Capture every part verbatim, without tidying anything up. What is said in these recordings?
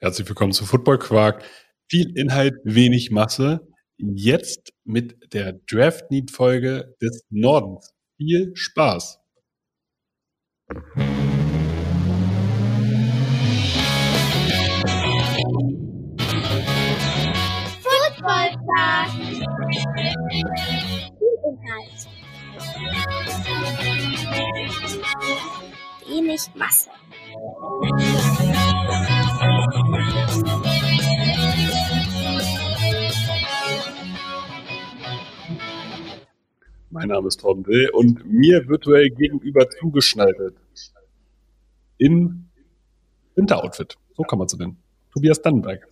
Herzlich willkommen zu Football Quark. Viel Inhalt, wenig Masse. Jetzt mit der Draft Need Folge des Nordens. Viel Spaß. Football Quark. Viel Inhalt. Wenig Masse. Mein Name ist Torben Will und mir virtuell gegenüber zugeschaltet im Winteroutfit. So kann man es nennen. Tobias Dannenberg.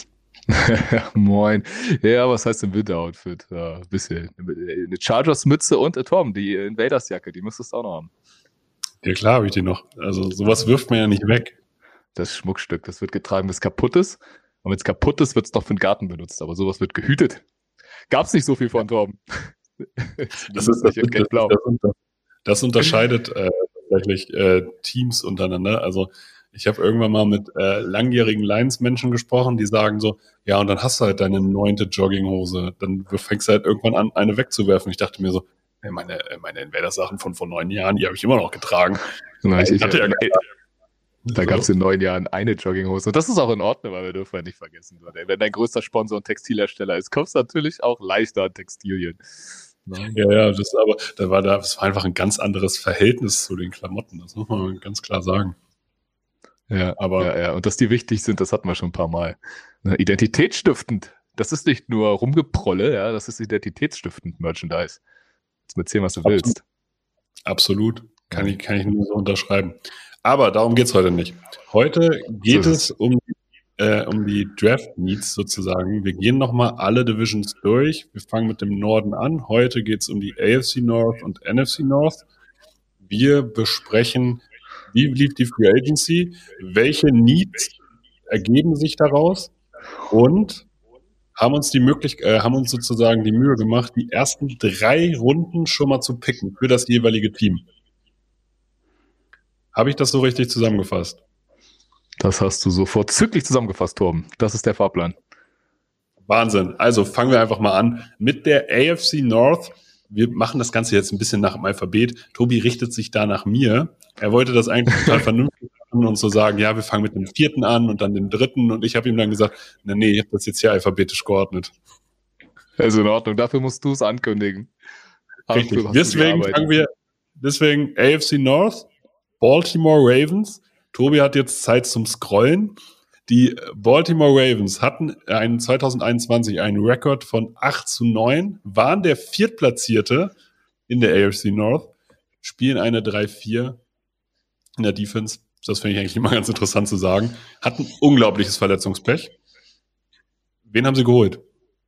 Moin. Ja, was heißt im Winteroutfit? Ja, ein bisschen. Eine Chargers-Mütze und äh, Tom, die Invaders-Jacke, die müsstest du auch noch haben. Ja klar, habe ich die noch. Also sowas wirft man ja nicht weg. Das Schmuckstück, das wird getragen, bis es kaputt ist. Und wenn es kaputt ist, wird es doch für den Garten benutzt. Aber sowas wird gehütet. Gab's nicht so viel von Torben. Das, ist, das, das, das, das, das unterscheidet äh, tatsächlich äh, Teams untereinander. Also ich habe irgendwann mal mit äh, langjährigen Lions-Menschen gesprochen, die sagen so, ja, und dann hast du halt deine neunte Jogginghose. Dann fängst du halt irgendwann an, eine wegzuwerfen. Ich dachte mir so, hey, meine, meine Invaders-Sachen von vor neun Jahren, die habe ich immer noch getragen. Na, ich, ich, hatte ja äh, da gab es in neun Jahren eine Jogginghose. Und das ist auch in Ordnung, weil wir dürfen ja nicht vergessen. Wenn dein größter Sponsor ein Textilhersteller ist, kommst du natürlich auch leichter an Textilien. Ja, ja, das aber, da war da, das war einfach ein ganz anderes Verhältnis zu den Klamotten. Das muss man ganz klar sagen. Ja, aber ja, ja. Und dass die wichtig sind, das hatten wir schon ein paar Mal. Identitätsstiftend. Das ist nicht nur Rumgeprolle, ja, das ist identitätsstiftend Merchandise. Jetzt erzähl, was du Absolut. willst. Absolut. Kann ich, kann ich nur so unterschreiben. Aber darum geht's heute nicht. Heute geht so es um, äh, um die Draft Needs sozusagen. Wir gehen nochmal alle Divisions durch. Wir fangen mit dem Norden an. Heute geht's um die A F C North und N F C North. Wir besprechen, wie lief die Free Agency, welche Needs ergeben sich daraus und haben uns die Möglichkeit, äh, haben uns sozusagen die Mühe gemacht, die ersten drei Runden schon mal zu picken für das jeweilige Team. Habe ich das so richtig zusammengefasst? Das hast du so vorzüglich zusammengefasst, Torben. Das ist der Fahrplan. Wahnsinn. Also fangen wir einfach mal an mit der A F C North. Wir machen das Ganze jetzt ein bisschen nach dem Alphabet. Tobi richtet sich da nach mir. Er wollte das eigentlich total vernünftig machen und so sagen, ja, wir fangen mit dem vierten an und dann den dritten. Und ich habe ihm dann gesagt, nee, nee, ich habe das jetzt hier alphabetisch geordnet. Also in Ordnung, dafür musst du es ankündigen. Richtig. Deswegen fangen wir, deswegen A F C North, Baltimore Ravens. Tobi hat jetzt Zeit zum Scrollen. Die Baltimore Ravens hatten einen zwanzig einundzwanzig einen Rekord von acht zu neun, waren der Viertplatzierte in der A F C North, spielen eine drei vier in der Defense. Das finde ich eigentlich immer ganz interessant zu sagen. Hatten unglaubliches Verletzungspech. Wen haben sie geholt?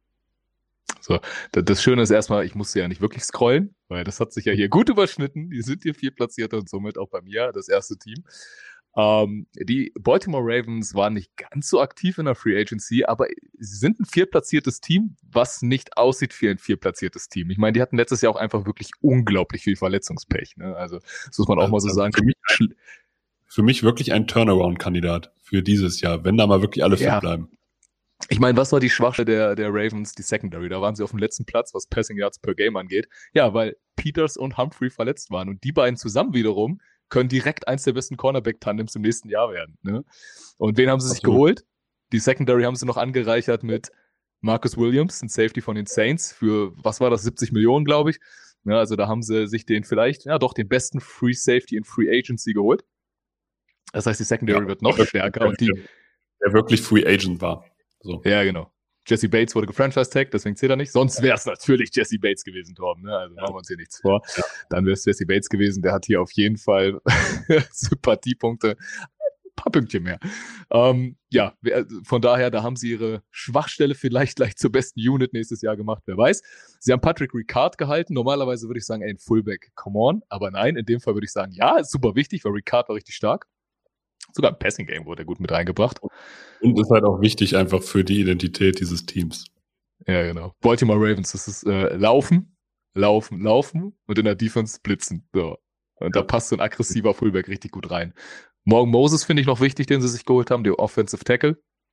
So, das Schöne ist erstmal, ich musste ja nicht wirklich scrollen, weil das hat sich ja hier gut überschnitten. Die sind hier Viertplatzierte und somit auch bei mir das erste Team. Ähm, die Baltimore Ravens waren nicht ganz so aktiv in der Free Agency, aber sie sind ein viertplatziertes Team, was nicht aussieht wie ein viertplatziertes Team. Ich meine, die hatten letztes Jahr auch einfach wirklich unglaublich viel Verletzungspech. Ne? Also das muss man auch also, mal so sagen. Für mich, ein, für mich wirklich ein Turnaround-Kandidat für dieses Jahr, wenn da mal wirklich alle ja. fit bleiben. Ich meine, was war die Schwachstelle der, der Ravens? Die Secondary. Da waren sie auf dem letzten Platz, was Passing Yards per Game angeht. Ja, weil Peters und Humphrey verletzt waren. Und die beiden zusammen wiederum können direkt eins der besten Cornerback-Tandems im nächsten Jahr werden. Ne? Und wen haben sie sich Absolut. geholt? Die Secondary haben sie noch angereichert mit Marcus Williams, ein Safety von den Saints, für, was war das, siebzig Millionen, glaube ich. Ja, also da haben sie sich den vielleicht, ja doch, den besten Free Safety in Free Agency geholt. Das heißt, die Secondary ja, wird noch stärker. Und die, der wirklich Free Agent war. So. Ja, genau. Jesse Bates wurde gefranchise-tagged, deswegen zählt er nicht. Sonst wäre es natürlich Jesse Bates gewesen, Torben. Ne? Also machen wir uns hier nichts vor. Ja. Dann wäre es Jesse Bates gewesen. Der hat hier auf jeden Fall Sympathiepunkte. Ein paar Pünktchen mehr. Ähm, ja, von daher, da haben sie ihre Schwachstelle vielleicht gleich zur besten Unit nächstes Jahr gemacht, wer weiß. Sie haben Patrick Ricard gehalten. Normalerweise würde ich sagen, ey, ein Fullback, come on. Aber nein, in dem Fall würde ich sagen, ja, ist super wichtig, weil Ricard war richtig stark. Sogar im Passing-Game wurde er gut mit reingebracht. Und ist halt auch wichtig einfach für die Identität dieses Teams. Ja, genau. Baltimore Ravens, das ist äh, Laufen, Laufen, Laufen und in der Defense blitzen. So. Und da passt so ein aggressiver Fullback richtig gut rein. Morgan Moses finde ich noch wichtig, den sie sich geholt haben, der Offensive Tackle.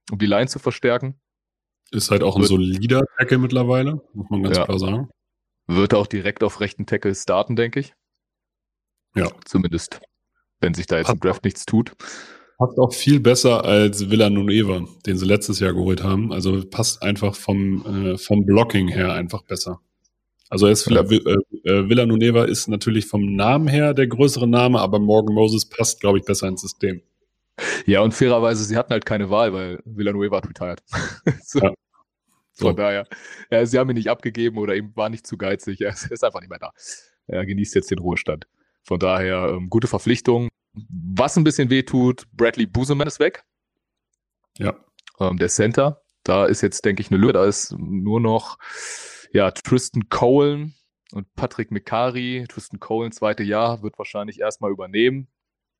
um die Line zu verstärken. Ist halt auch ein Wird- solider Tackle mittlerweile, muss man ganz Ja. klar sagen. Wird auch direkt auf rechten Tackle starten, denke ich. Ja. Zumindest, wenn sich da jetzt Passt im Draft nichts tut. Passt auch viel besser als Villanueva, den sie letztes Jahr geholt haben. Also passt einfach vom, äh, vom Blocking her einfach besser. Also er ist, Ja. äh, äh, Villanueva ist natürlich vom Namen her der größere Name, aber Morgan Moses passt, glaube ich, besser ins System. Ja, und fairerweise, sie hatten halt keine Wahl, weil Villanueva hat retired. so. Ja. Von So. daher, ja, sie haben ihn nicht abgegeben oder ihm war nicht zu geizig. Er ist einfach nicht mehr da. Er genießt jetzt den Ruhestand. Von daher, ähm, gute Verpflichtung. Was ein bisschen weh tut, Bradley Buseman ist weg. Ja. Ähm, der Center. Da ist jetzt, denke ich, eine Lücke. Da ist nur noch ja, Tristan Cohen und Patrick Mekari. Tristan Cohen, zweite Jahr, wird wahrscheinlich erstmal übernehmen.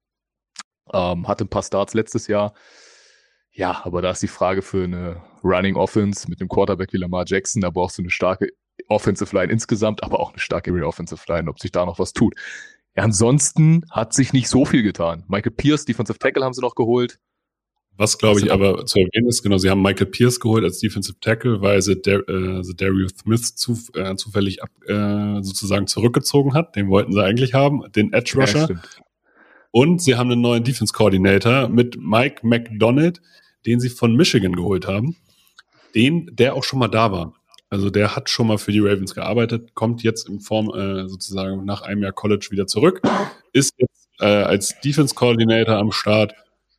Ähm, hatte ein paar Starts letztes Jahr. Ja, aber da ist die Frage für eine Running Offense mit einem Quarterback wie Lamar Jackson. Da brauchst du eine starke Offensive Line insgesamt, aber auch eine starke Offensive Line, ob sich da noch was tut. Ja, ansonsten hat sich nicht so viel getan. Michael Pierce, Defensive Tackle, haben sie noch geholt. Was, glaube Was ich, sind aber zu erwähnen ist, genau, sie haben Michael Pierce geholt als Defensive Tackle, weil sie Der- äh, sie Darius Smith zu, äh, zufällig ab, äh, sozusagen zurückgezogen hat. Den wollten sie eigentlich haben, den Edge Ja, Rusher. stimmt. Und sie haben einen neuen Defense Coordinator mit Mike McDonald, den sie von Michigan geholt haben. Den, der auch schon mal da war. Also der hat schon mal für die Ravens gearbeitet, kommt jetzt in Form äh, sozusagen nach einem Jahr College wieder zurück, ist jetzt äh, als Defense Coordinator am Start.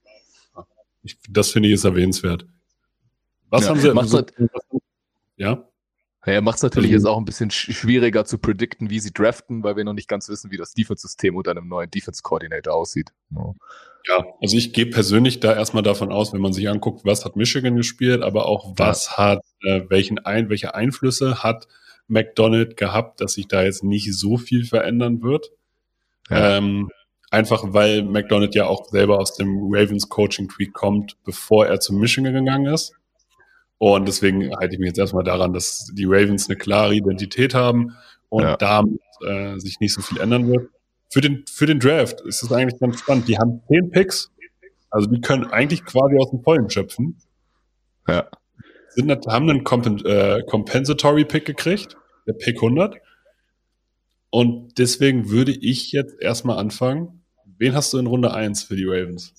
Ich, das finde ich ist erwähnenswert. Was Ja, haben sie? macht's So, halt- ja, Ja, macht es natürlich Also- jetzt auch ein bisschen sch- schwieriger zu predikten, wie sie draften, weil wir noch nicht ganz wissen, wie das Defense-System unter einem neuen Defense-Coordinator aussieht. Ja. ja. Also ich gehe persönlich da erstmal davon aus, wenn man sich anguckt, was hat Michigan gespielt, aber auch was hat, äh, welchen ein, welche Einflüsse hat McDonald gehabt, dass sich da jetzt nicht so viel verändern wird. Ja. Ähm, einfach weil McDonald ja auch selber aus dem Ravens Coaching Tree kommt, bevor er zu Michigan gegangen ist. Und deswegen halte ich mich jetzt erstmal daran, dass die Ravens eine klare Identität haben und Ja. damit äh, sich nicht so viel ändern wird. Für den, für den Draft ist es eigentlich ganz spannend. Die haben zehn Picks, also die können eigentlich quasi aus dem Vollen schöpfen. Ja. Sind, haben einen Compen äh, Compensatory Pick gekriegt, der Pick hundert. Und deswegen würde ich jetzt erstmal anfangen. Wen hast du in Runde eins für die Ravens?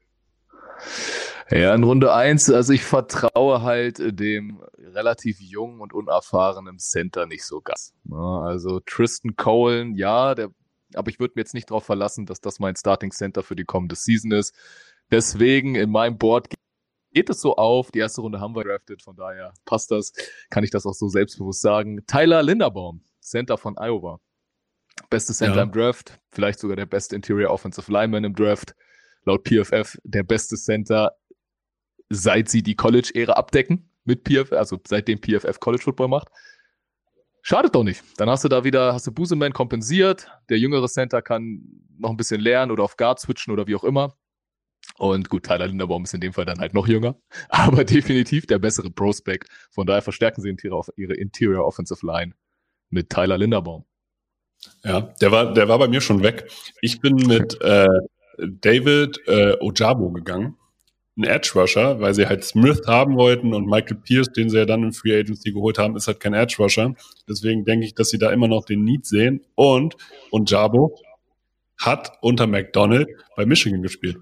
Ja, in Runde eins, also ich vertraue halt dem relativ jungen und unerfahrenen Center nicht so ganz. Ja, also Tristan Cohen, ja, der, aber ich würde mir jetzt nicht darauf verlassen, dass das mein Starting Center für die kommende Season ist. Deswegen in meinem Board geht es so auf. Die erste Runde haben wir drafted, von daher passt das. Kann ich das auch so selbstbewusst sagen. Tyler Linderbaum, Center von Iowa. Beste Center Ja. im Draft, vielleicht sogar der beste Interior Offensive Lineman im Draft. Laut P F F der beste Center, seit sie die College-Ära abdecken mit P F F, also seitdem P F F College Football macht. Schadet doch nicht. Dann hast du da wieder, hast du Buseman kompensiert. Der jüngere Center kann noch ein bisschen lernen oder auf Guard switchen oder wie auch immer. Und gut, Tyler Linderbaum ist in dem Fall dann halt noch jünger, aber definitiv der bessere Prospect. Von daher verstärken sie ihre Interior Offensive Line mit Tyler Linderbaum. Ja, der war, der war bei mir schon weg. Ich bin mit äh, David äh, Ojabo gegangen, ein Edge Rusher, weil sie halt Smith haben wollten und Michael Pierce, den sie ja dann in Free Agency geholt haben, ist halt kein Edge Rusher. Deswegen denke ich, dass sie da immer noch den Need sehen. Und Ojabo hat unter McDonald bei Michigan gespielt.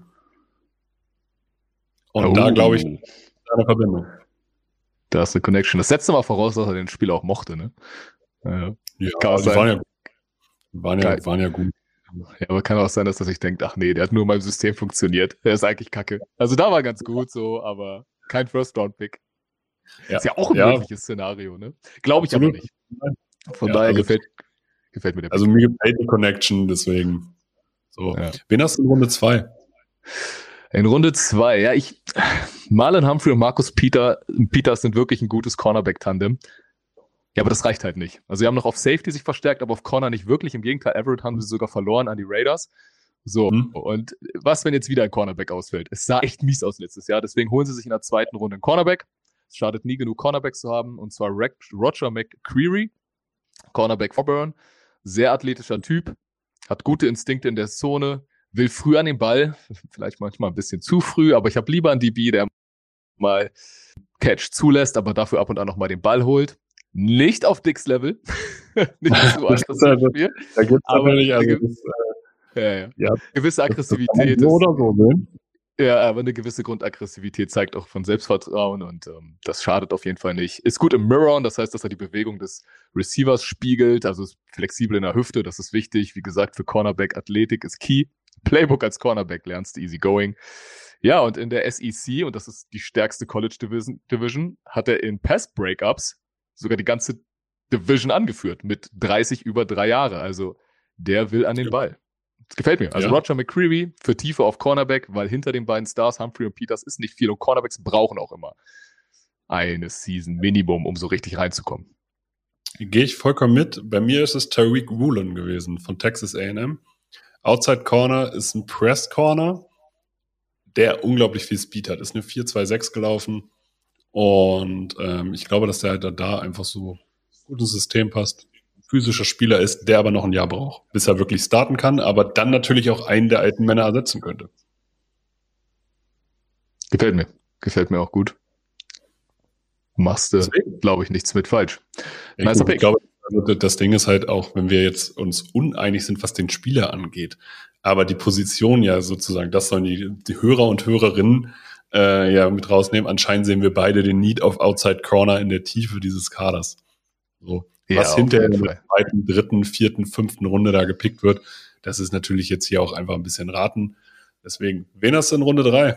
Und Oh. da glaube ich, ist eine Verbindung. Da ist eine Connection. Das setzt aber voraus, dass er den Spieler auch mochte, ne? Ja, Ja, Kann die sein. waren ja, waren ja, Geil. waren ja gut. ja, aber kann auch sein, dass er sich denkt, ach nee, der hat nur in meinem System funktioniert. Der ist eigentlich kacke. Also da war ganz gut so, aber kein First-Round-Pick. Ja. Ist ja auch ein Ja. mögliches Szenario, ne? Glaube ich Absolut. aber nicht. Von Ja, daher also- gefällt, gefällt mir der Also Pick. mir gefällt die Connection, deswegen. So. Ja. Wen hast du in Runde zwei? In Runde zwei, ja, ich, Marlon Humphrey und Markus Peter, Peters sind wirklich ein gutes Cornerback-Tandem. Ja, aber das reicht halt nicht. Also, sie haben noch auf Safety sich verstärkt, aber auf Corner nicht wirklich. Im Gegenteil, Everett haben sie sogar verloren an die Raiders. So, Hm. und was, wenn jetzt wieder ein Cornerback ausfällt? Es sah echt mies aus letztes Jahr, deswegen holen sie sich in der zweiten Runde einen Cornerback. Es schadet nie genug, Cornerbacks zu haben, und zwar Roger McCreary, Cornerback Auburn. Sehr athletischer Typ, hat gute Instinkte in der Zone, will früh an den Ball, vielleicht manchmal ein bisschen zu früh, aber ich habe lieber einen D B, der mal Catch zulässt, aber dafür ab und an nochmal den Ball holt. Nicht auf Dicks Level. Nicht so aggressiv Spiel. Da gibt es natürlich, also eine, das, äh, ja, ja. ja, gewisse Aggressivität das kann man so oder so sehen. Ja, aber eine gewisse Grundaggressivität zeigt auch von Selbstvertrauen und ähm, das schadet auf jeden Fall nicht. Ist gut im Mirror, das heißt, dass er die Bewegung des Receivers spiegelt, also ist flexibel in der Hüfte, das ist wichtig. Wie gesagt, für Cornerback Athletik ist key. Playbook als Cornerback lernst du easy going. Ja, und in der S E C, und das ist die stärkste College Division, Division hat er in Pass-Breakups sogar die ganze Division angeführt mit dreißig über drei Jahre. Also der will an den Ball. Das gefällt mir. Also ja. Roger McCreary für Tiefe auf Cornerback, weil hinter den beiden Stars, Humphrey und Peters, ist nicht viel. Und Cornerbacks brauchen auch immer eine Season Minimum, um so richtig reinzukommen. Gehe ich vollkommen mit. Bei mir ist es Tariq Woolen gewesen von Texas A and M. Outside Corner ist ein Press Corner, der unglaublich viel Speed hat. Ist eine vier zwei sechs gelaufen. Und ähm, ich glaube, dass der halt da einfach so gut ins System passt. Physischer Spieler ist, der aber noch ein Jahr braucht, bis er wirklich starten kann, aber dann natürlich auch einen der alten Männer ersetzen könnte. Gefällt mir. Gefällt mir auch gut. Machst du, glaube ich, nichts mit falsch. Ja, nice, ich glaube, das Ding ist halt auch, wenn wir jetzt uns uneinig sind, was den Spieler angeht, aber die Position ja sozusagen, das sollen die, die Hörer und Hörerinnen äh, ja mit rausnehmen. Anscheinend sehen wir beide den Need auf Outside Corner in der Tiefe dieses Kaders. So. Was ja, hinterher in der zweiten, dritten, vierten, fünften Runde da gepickt wird, das ist natürlich jetzt hier auch einfach ein bisschen raten. Deswegen, wen hast du in Runde drei?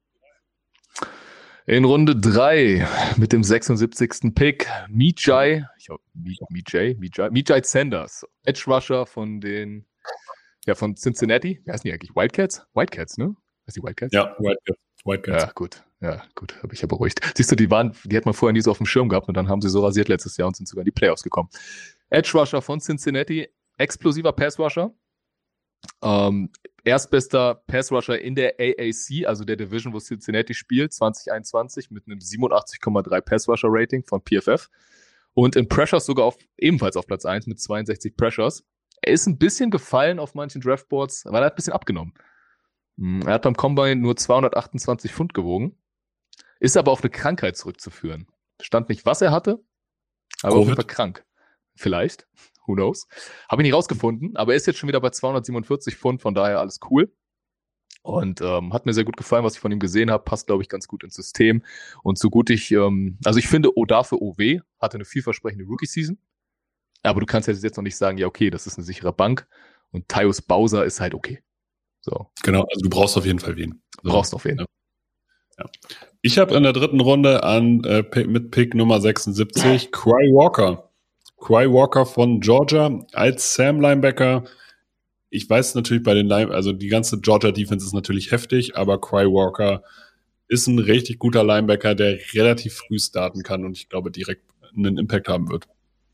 In Runde drei mit dem sechsundsiebzigsten Pick Mijai, ich hoffe, Mijai, Mijai, Mijai Sanders, Edge Rusher von den, ja, von Cincinnati. Wie heißen die eigentlich? Wildcats? Wildcats, ne? Heißt die Wildcats? Ja, Wildcats. Wildcats. Ja, gut. Ja, gut, habe ich ja beruhigt. Siehst du, die waren, die hat man vorher nie so auf dem Schirm gehabt und dann haben sie so rasiert letztes Jahr und sind sogar in die Playoffs gekommen. Edge Rusher von Cincinnati, explosiver Pass Rusher. Ähm, erstbester Pass Rusher in der A A C, also der Division, wo Cincinnati spielt, zwanzig einundzwanzig mit einem siebenundachtzig Komma drei Pass Rusher Rating von P F F. Und in Pressures sogar auf, ebenfalls auf Platz eins mit zweiundsechzig Pressures. Er ist ein bisschen gefallen auf manchen Draftboards, weil er hat ein bisschen abgenommen. Er hat beim Combine nur zweihundertachtundzwanzig Pfund gewogen, ist aber auf eine Krankheit zurückzuführen. Stand nicht, was er hatte, aber auf jeden Fall krank. Vielleicht, who knows. Habe ich nicht rausgefunden, aber er ist jetzt schon wieder bei zweihundertsiebenundvierzig Pfund, von daher alles cool. Und ähm, hat mir sehr gut gefallen, was ich von ihm gesehen habe, passt, glaube ich, ganz gut ins System. Und so gut ich, ähm, also ich finde, Oda für O W hatte eine vielversprechende Rookie-Season, aber du kannst jetzt noch nicht sagen, ja okay, das ist eine sichere Bank und Tyus Bowser ist halt okay. So. Genau, also du brauchst auf jeden Fall wen. Du brauchst auf jeden Fall. Ja. Ich habe in der dritten Runde an äh, mit Pick Nummer sechsundsiebzig Quay Walker. Quay Walker von Georgia als Sam Linebacker. Ich weiß natürlich bei den Line, also die ganze Georgia Defense ist natürlich heftig, aber Quay Walker ist ein richtig guter Linebacker, der relativ früh starten kann und ich glaube direkt einen Impact haben wird.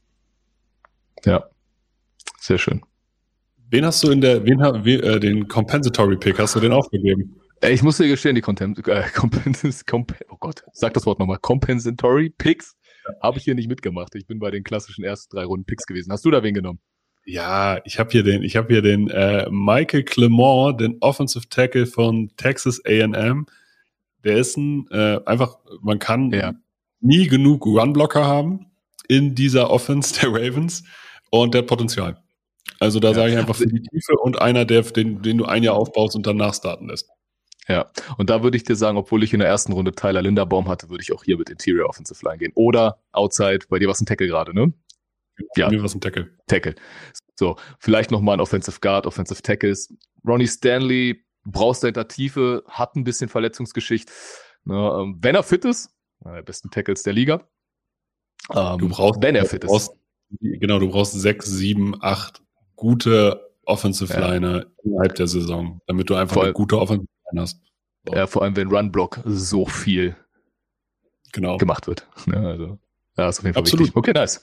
Ja, sehr schön. Wen hast du in der, wen, wen äh, den Compensatory Pick, hast du den aufgegeben? Ich muss dir gestehen, die Contem- äh, Compens- Comp- oh Gott, sag das Wort nochmal, Compensatory Picks ja. habe ich hier nicht mitgemacht. Ich bin bei den klassischen ersten drei Runden Picks gewesen. Hast du da wen genommen? Ja, ich habe hier den, ich habe hier den äh, Michael Clement, den Offensive Tackle von Texas A and M. Der ist ein, äh, einfach, man kann ja. nie genug Runblocker haben in dieser Offense der Ravens und der hat Potenzial. Also da ja. sage ich einfach für die Tiefe und einer, der, den, den du ein Jahr aufbaust und danach starten lässt. Ja, und da würde ich dir sagen, obwohl ich in der ersten Runde Tyler Linderbaum hatte, würde ich auch hier mit Interior Offensive Line gehen. Oder Outside, bei dir war es ein Tackle gerade, ne? Ja, bei mir war es ein Tackle. Tackle. So, vielleicht nochmal ein Offensive Guard, Offensive Tackles. Ronnie Stanley, brauchst du hinter Tiefe, hat ein bisschen Verletzungsgeschichte. Ne, ähm, wenn er fit ist, einer der besten Tackles der Liga. Ähm, du brauchst, wenn er fit brauchst, ist. Genau, du brauchst sechs, sieben, acht gute Offensive ja. Liner innerhalb der Saison, damit du einfach Voll. eine gute Offensive Line hast. So. Ja, vor allem, wenn Run-Block so viel genau. gemacht wird. Ja, also, ja, ist auf jeden Fall Absolut. wichtig. Okay, nice.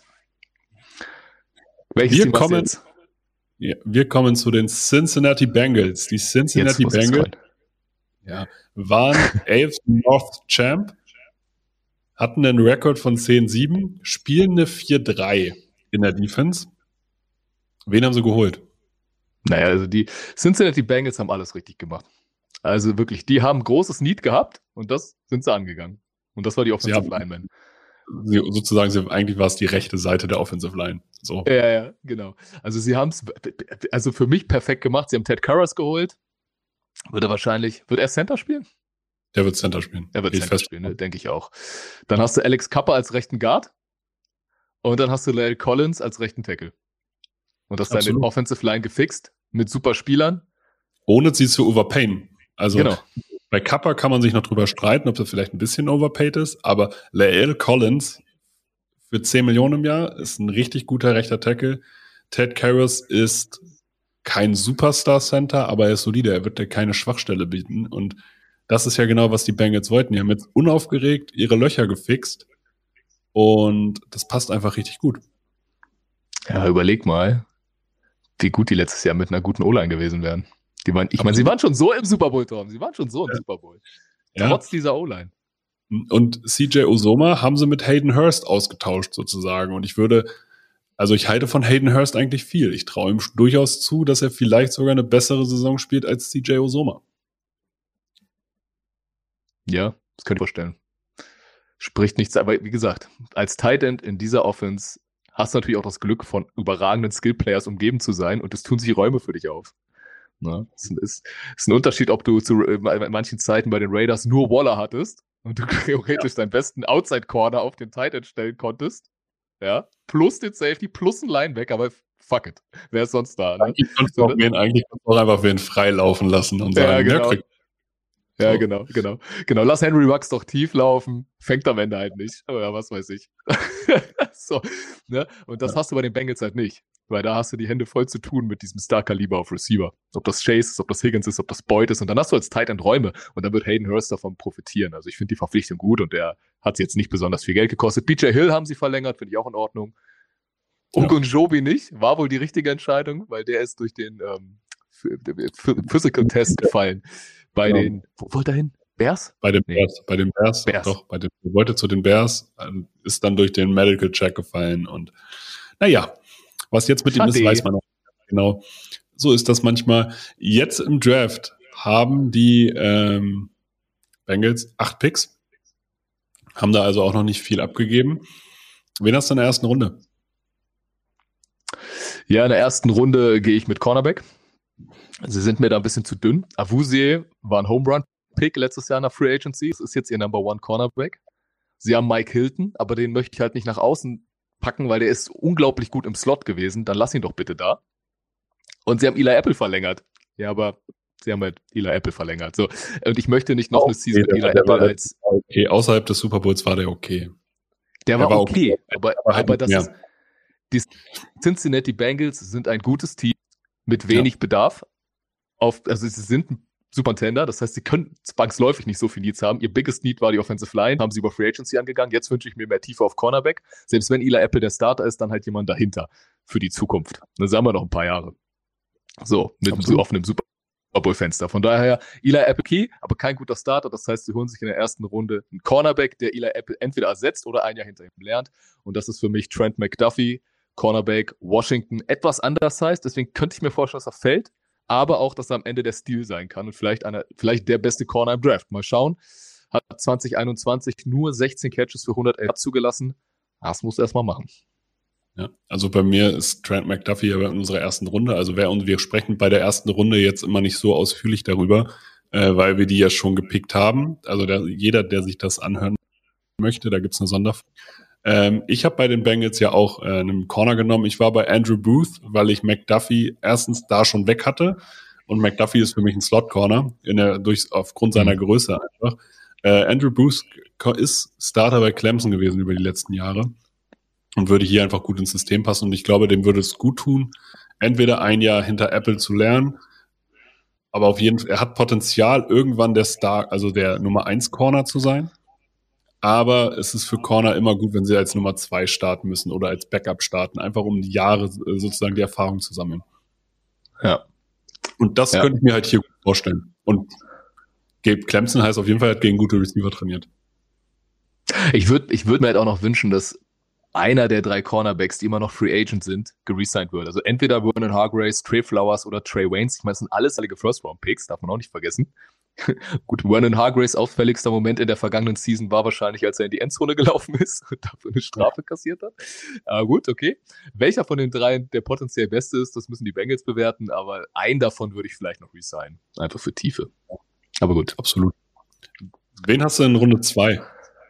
Welches wir Team kommen, jetzt? Ja, wir kommen zu den Cincinnati Bengals. Die Cincinnati Bengals ja, waren A F C North Champ, hatten einen Rekord von zehn sieben, spielen eine vier drei in der Defense. Wen haben sie geholt? Naja, also die Cincinnati Bengals haben alles richtig gemacht. Also wirklich, die haben großes Need gehabt und das sind sie angegangen. Und das war die Offensive Sie haben- Lineman. Sie, sozusagen, sie, eigentlich war es die rechte Seite der Offensive Line. So. Ja, ja, genau. Also sie haben es, also für mich perfekt gemacht. Sie haben Ted Karras geholt. Wird er wahrscheinlich, wird er Center spielen? Der wird Center spielen. Er wird Gehe ich Center fest. spielen, ne? Denke ich auch. Dann hast du Alex Kappa als rechten Guard. Und dann hast du La'el Collins als rechten Tackle. Und das ist deine Absolut. Offensive Line gefixt mit super Spielern. Ohne sie zu overpayen. Also Genau. bei Kappa kann man sich noch drüber streiten, ob das vielleicht ein bisschen overpaid ist, aber La'el Collins für zehn Millionen im Jahr ist ein richtig guter rechter Tackle. Ted Karras ist kein Superstar-Center, aber er ist solide. Er wird dir keine Schwachstelle bieten. Und das ist ja genau, was die Bengals wollten. Die haben jetzt unaufgeregt ihre Löcher gefixt. Und das passt einfach richtig gut. Ja, überleg mal, wie gut die letztes Jahr mit einer guten O-Line gewesen wären. Die waren, ich meine, sie waren schon so im Super Bowl, Tom. Sie waren schon so im Ja. Super Bowl. Ja. Trotz dieser O-Line. Und C J Uzomah haben sie mit Hayden Hurst ausgetauscht sozusagen. Und ich würde, also ich halte von Hayden Hurst eigentlich viel. Ich traue ihm durchaus zu, dass er vielleicht sogar eine bessere Saison spielt als C J Uzomah. Ja, das könnte ich vorstellen. Spricht nichts, aber wie gesagt, als Tight End in dieser Offense hast du natürlich auch das Glück, von überragenden Skill-Players umgeben zu sein und es tun sich Räume für dich auf. Na, es ist, ist ein Unterschied, ob du zu äh, manchen Zeiten bei den Raiders nur Waller hattest und du theoretisch deinen besten Outside-Corner auf den Tight End stellen konntest, ja, plus den Safety, plus ein Linebacker, aber fuck it, wer ist sonst da? Ne? Eigentlich kannst du auch, wen, eigentlich kannst du auch einfach wen frei laufen lassen und Ja, sagen, genau. krieg- Ja, So. genau, genau. Genau, lass Henry Ruggs doch tief laufen, fängt am Ende halt nicht. Oder was weiß ich. so, ne? Und das Ja. hast du bei den Bengals halt nicht. Weil da hast du die Hände voll zu tun mit diesem Star-Kaliber auf Receiver. Ob das Chase ist, ob das Higgins ist, ob das Boyd ist. Und dann hast du als Tight End Räume. Und dann wird Hayden Hurst davon profitieren. Also ich finde die Verpflichtung gut und der hat sie jetzt nicht besonders viel Geld gekostet. B J Hill haben sie verlängert, finde ich auch in Ordnung. Ja. Ogunjobi nicht, war wohl die richtige Entscheidung, weil der ist durch den ähm, Physical-Test gefallen. Bei Ja. den, wo wollte er hin? Bears? Bei den Nee. Bears, bei den Bears, Bears. doch, bei den, er wollte zu den Bears, ähm, ist dann durch den Medical Check gefallen und naja, was jetzt mit ihm ist, Schade. weiß man noch nicht genau. So ist das manchmal. Jetzt im Draft haben die ähm, Bengals acht Picks, haben da also auch noch nicht viel abgegeben. Wen hast du in der ersten Runde? Ja, in der ersten Runde gehe ich mit Cornerback. Sie sind mir da ein bisschen zu dünn. Awuzie war ein Home-Run-Pick letztes Jahr in der Free Agency. Das ist jetzt ihr Number One Cornerback. Sie haben Mike Hilton, aber den möchte ich halt nicht nach außen packen, weil der ist unglaublich gut im Slot gewesen. Dann lass ihn doch bitte da. Und sie haben Eli Apple verlängert. Ja, aber sie haben halt Eli Apple verlängert. So. Und ich möchte nicht noch eine Season mit der- Eli der Apple war als... Okay, außerhalb des Super Bowls war der okay. Der Der war war okay, okay, aber, aber halt aber nicht das mehr. ist, die Cincinnati Bengals sind ein gutes Team mit wenig Bedarf. Auf, also sie sind ein Super Contender, das heißt, sie können zwangsläufig nicht so viel Needs haben. Ihr biggest Need war die Offensive Line, haben sie über Free Agency angegangen. Jetzt wünsche ich mir mehr Tiefe auf Cornerback. Selbst wenn Eli Apple der Starter ist, dann halt jemand dahinter für die Zukunft. Dann sagen wir noch ein paar Jahre. So, mit einem Absolut. offenen Super Bowl-Fenster. Von daher, Eli Apple key, aber kein guter Starter. Das heißt, sie holen sich in der ersten Runde einen Cornerback, der Eli Apple entweder ersetzt oder ein Jahr hinter ihm lernt. Und das ist für mich Trent McDuffie, Cornerback Washington. Etwas anders heißt, deswegen könnte ich mir vorstellen, dass er fällt, aber auch, dass er am Ende der Stil sein kann und vielleicht einer, vielleicht der beste Corner im Draft. Mal schauen. Hat zwanzig einundzwanzig nur sechzehn Catches für hundertelf zugelassen. Das muss er erstmal machen. Ja, also bei mir ist Trent McDuffie aber in unserer ersten Runde. Also wer, und wir sprechen bei der ersten Runde jetzt immer nicht so ausführlich darüber, äh, weil wir die ja schon gepickt haben. Also der, jeder, der sich das anhören möchte, da gibt's eine Sonderfolge. Ähm, ich habe bei den Bengals ja auch äh, einen Corner genommen. Ich war bei Andrew Booth, weil ich McDuffie erstens da schon weg hatte. Und McDuffie ist für mich ein Slot-Corner, in der, durch, aufgrund seiner Mhm. Größe einfach. Äh, Andrew Booth ist Starter bei Clemson gewesen über die letzten Jahre und würde hier einfach gut ins System passen. Und ich glaube, dem würde es gut tun, entweder ein Jahr hinter Apple zu lernen, aber auf jeden Fall, er hat Potenzial, irgendwann der Star, also der Nummer eins Corner zu sein. Aber es ist für Corner immer gut, wenn sie als Nummer zwei starten müssen oder als Backup starten, einfach um die Jahre äh, sozusagen die Erfahrung zu sammeln. Ja. Und das Ja. könnte ich mir halt hier gut vorstellen. Und Gabe Clemson heißt auf jeden Fall, er hat gegen gute Receiver trainiert. Ich würde ich würd mir halt auch noch wünschen, dass einer der drei Cornerbacks, die immer noch Free Agent sind, geresigned wird. Also entweder Vernon Hargraves, Trey Flowers oder Trey Waynes. Ich meine, das sind alles alle First-Round-Picks, darf man auch nicht vergessen. Gut, Vernon Hargreaves auffälligster Moment in der vergangenen Season war wahrscheinlich, als er in die Endzone gelaufen ist und dafür eine Strafe kassiert hat. Aber gut, okay. Welcher von den dreien der potenziell beste ist, das müssen die Bengals bewerten, aber einen davon würde ich vielleicht noch resignen. Einfach für Tiefe. Aber gut. Absolut. Wen hast du in Runde zwei?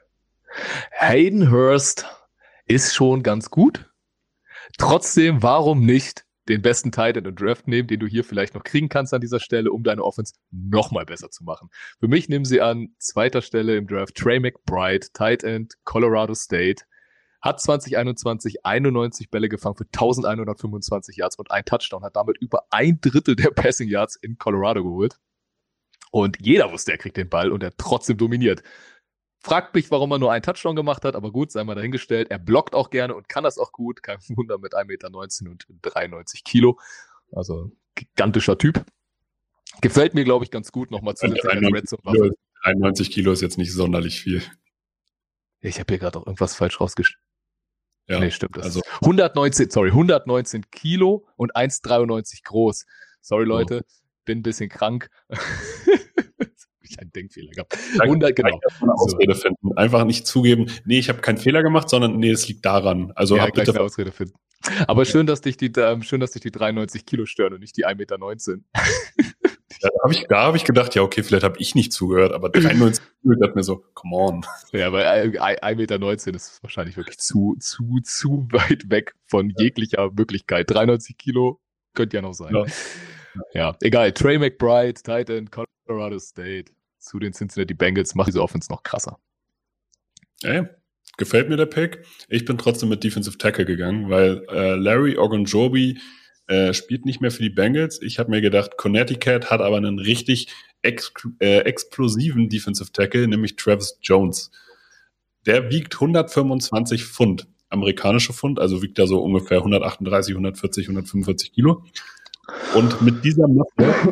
Hayden Hurst ist schon ganz gut. Trotzdem, warum nicht den besten Tight End im Draft nehmen, den du hier vielleicht noch kriegen kannst an dieser Stelle, um deine Offense noch mal besser zu machen. Für mich nehmen sie an zweiter Stelle im Draft Trey McBride, Tight End, Colorado State, hat zwanzig einundzwanzig einundneunzig Bälle gefangen für eintausendeinhundertfünfundzwanzig Yards und ein Touchdown, hat damit über ein Drittel der Passing Yards in Colorado geholt. Und jeder wusste, er kriegt den Ball und er hat trotzdem dominiert. Fragt mich, warum er nur einen Touchdown gemacht hat, aber gut, sei mal dahingestellt. Er blockt auch gerne und kann das auch gut. Kein Wunder mit ein Meter neunzehn und dreiundneunzig Kilo. Also gigantischer Typ. Gefällt mir, glaube ich, ganz gut. Nochmal zusätzlich als Red Zone Waffe. dreiundneunzig Kilo ist jetzt nicht sonderlich viel. Ich habe hier gerade auch irgendwas falsch rausgestellt. Ja, nee, stimmt das. Also hundertneunzehn, sorry, hundertneunzehn Kilo und eins Komma dreiundneunzig groß. Sorry, Leute, oh. bin ein bisschen krank. Ich einen Denkfehler gehabt. hundert, genau. Ausrede so. finden. Einfach nicht zugeben, nee, ich habe keinen Fehler gemacht, sondern nee, es liegt daran. Also ja, hab gleich bitte eine Ausrede finden. Aber schön, dass dich die, äh, schön, dass dich die dreiundneunzig Kilo stören und nicht die ein Meter neunzehn. Ja, da habe ich, da hab ich gedacht, ja, okay, vielleicht habe ich nicht zugehört, aber dreiundneunzig Kilo dachte mir so, come on. Ja, aber ein Meter neunzehn ist wahrscheinlich wirklich zu, zu, zu weit weg von jeglicher Möglichkeit. dreiundneunzig Kilo könnte ja noch sein. Ja, ja egal. Trey McBride, Tight End, Colorado State. Zu den Cincinnati Bengals macht diese Offense noch krasser. Ey, gefällt mir der Pick. Ich bin trotzdem mit Defensive Tackle gegangen, weil äh, Larry Ogunjobi äh, spielt nicht mehr für die Bengals. Ich habe mir gedacht, Connecticut hat aber einen richtig ex- äh, explosiven Defensive Tackle, nämlich Travis Jones. Der wiegt hundertfünfundzwanzig Pfund, amerikanische Pfund, also wiegt er so ungefähr hundertachtunddreißig, hundertvierzig, hundertfünfundvierzig Kilo. Und mit dieser Masse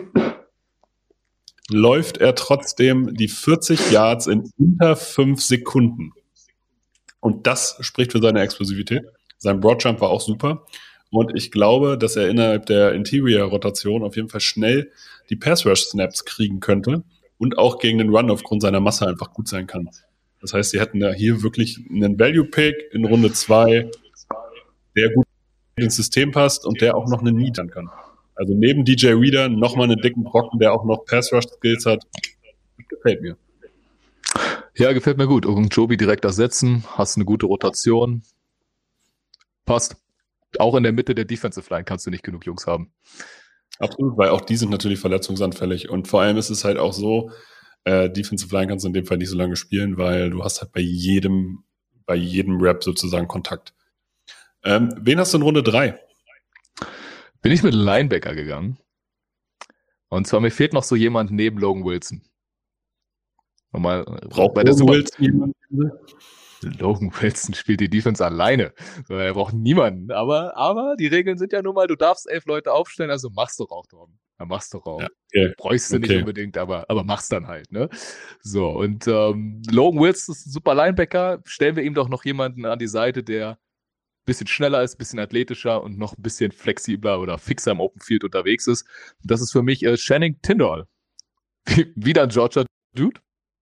läuft er trotzdem die vierzig Yards in unter fünf Sekunden. Und das spricht für seine Explosivität. Sein Broadjump war auch super. Und ich glaube, dass er innerhalb der Interior-Rotation auf jeden Fall schnell die Pass-Rush-Snaps kriegen könnte und auch gegen den Run aufgrund seiner Masse einfach gut sein kann. Das heißt, sie hätten da hier wirklich einen Value-Pick in Runde zwei, der gut ins System passt und der auch noch eine Need dann kann. Also neben D J Reader nochmal einen dicken Brocken, der auch noch Pass-Rush-Skills hat. Gefällt mir. Ja, gefällt mir gut. Ogunjobi direkt ersetzen, hast eine gute Rotation. Passt. Auch in der Mitte der Defensive Line kannst du nicht genug Jungs haben. Absolut, weil auch die sind natürlich verletzungsanfällig. Und vor allem ist es halt auch so, äh, Defensive Line kannst du in dem Fall nicht so lange spielen, weil du hast halt bei jedem, bei jedem Rap sozusagen Kontakt. Ähm, wen hast du in Runde drei? Bin ich mit Linebacker gegangen. Und zwar, mir fehlt noch so jemand neben Logan Wilson. Nochmal, braucht bei der Logan Super- Wilson jemanden? Logan Wilson spielt die Defense alleine. Er braucht niemanden. Aber, aber die Regeln sind ja nun mal, du darfst elf Leute aufstellen, also machst doch auch, Torben. Ja, machst doch auch. Ja, okay. Bräuchst du okay. nicht unbedingt, aber, aber machst dann halt, ne? So, und ähm, Logan Wilson ist ein super Linebacker. Stellen wir ihm doch noch jemanden an die Seite, der bisschen schneller ist, bisschen athletischer und noch ein bisschen flexibler oder fixer im Open Field unterwegs ist. Das ist für mich äh, Channing Tindall. Wieder ein Georgia Dude.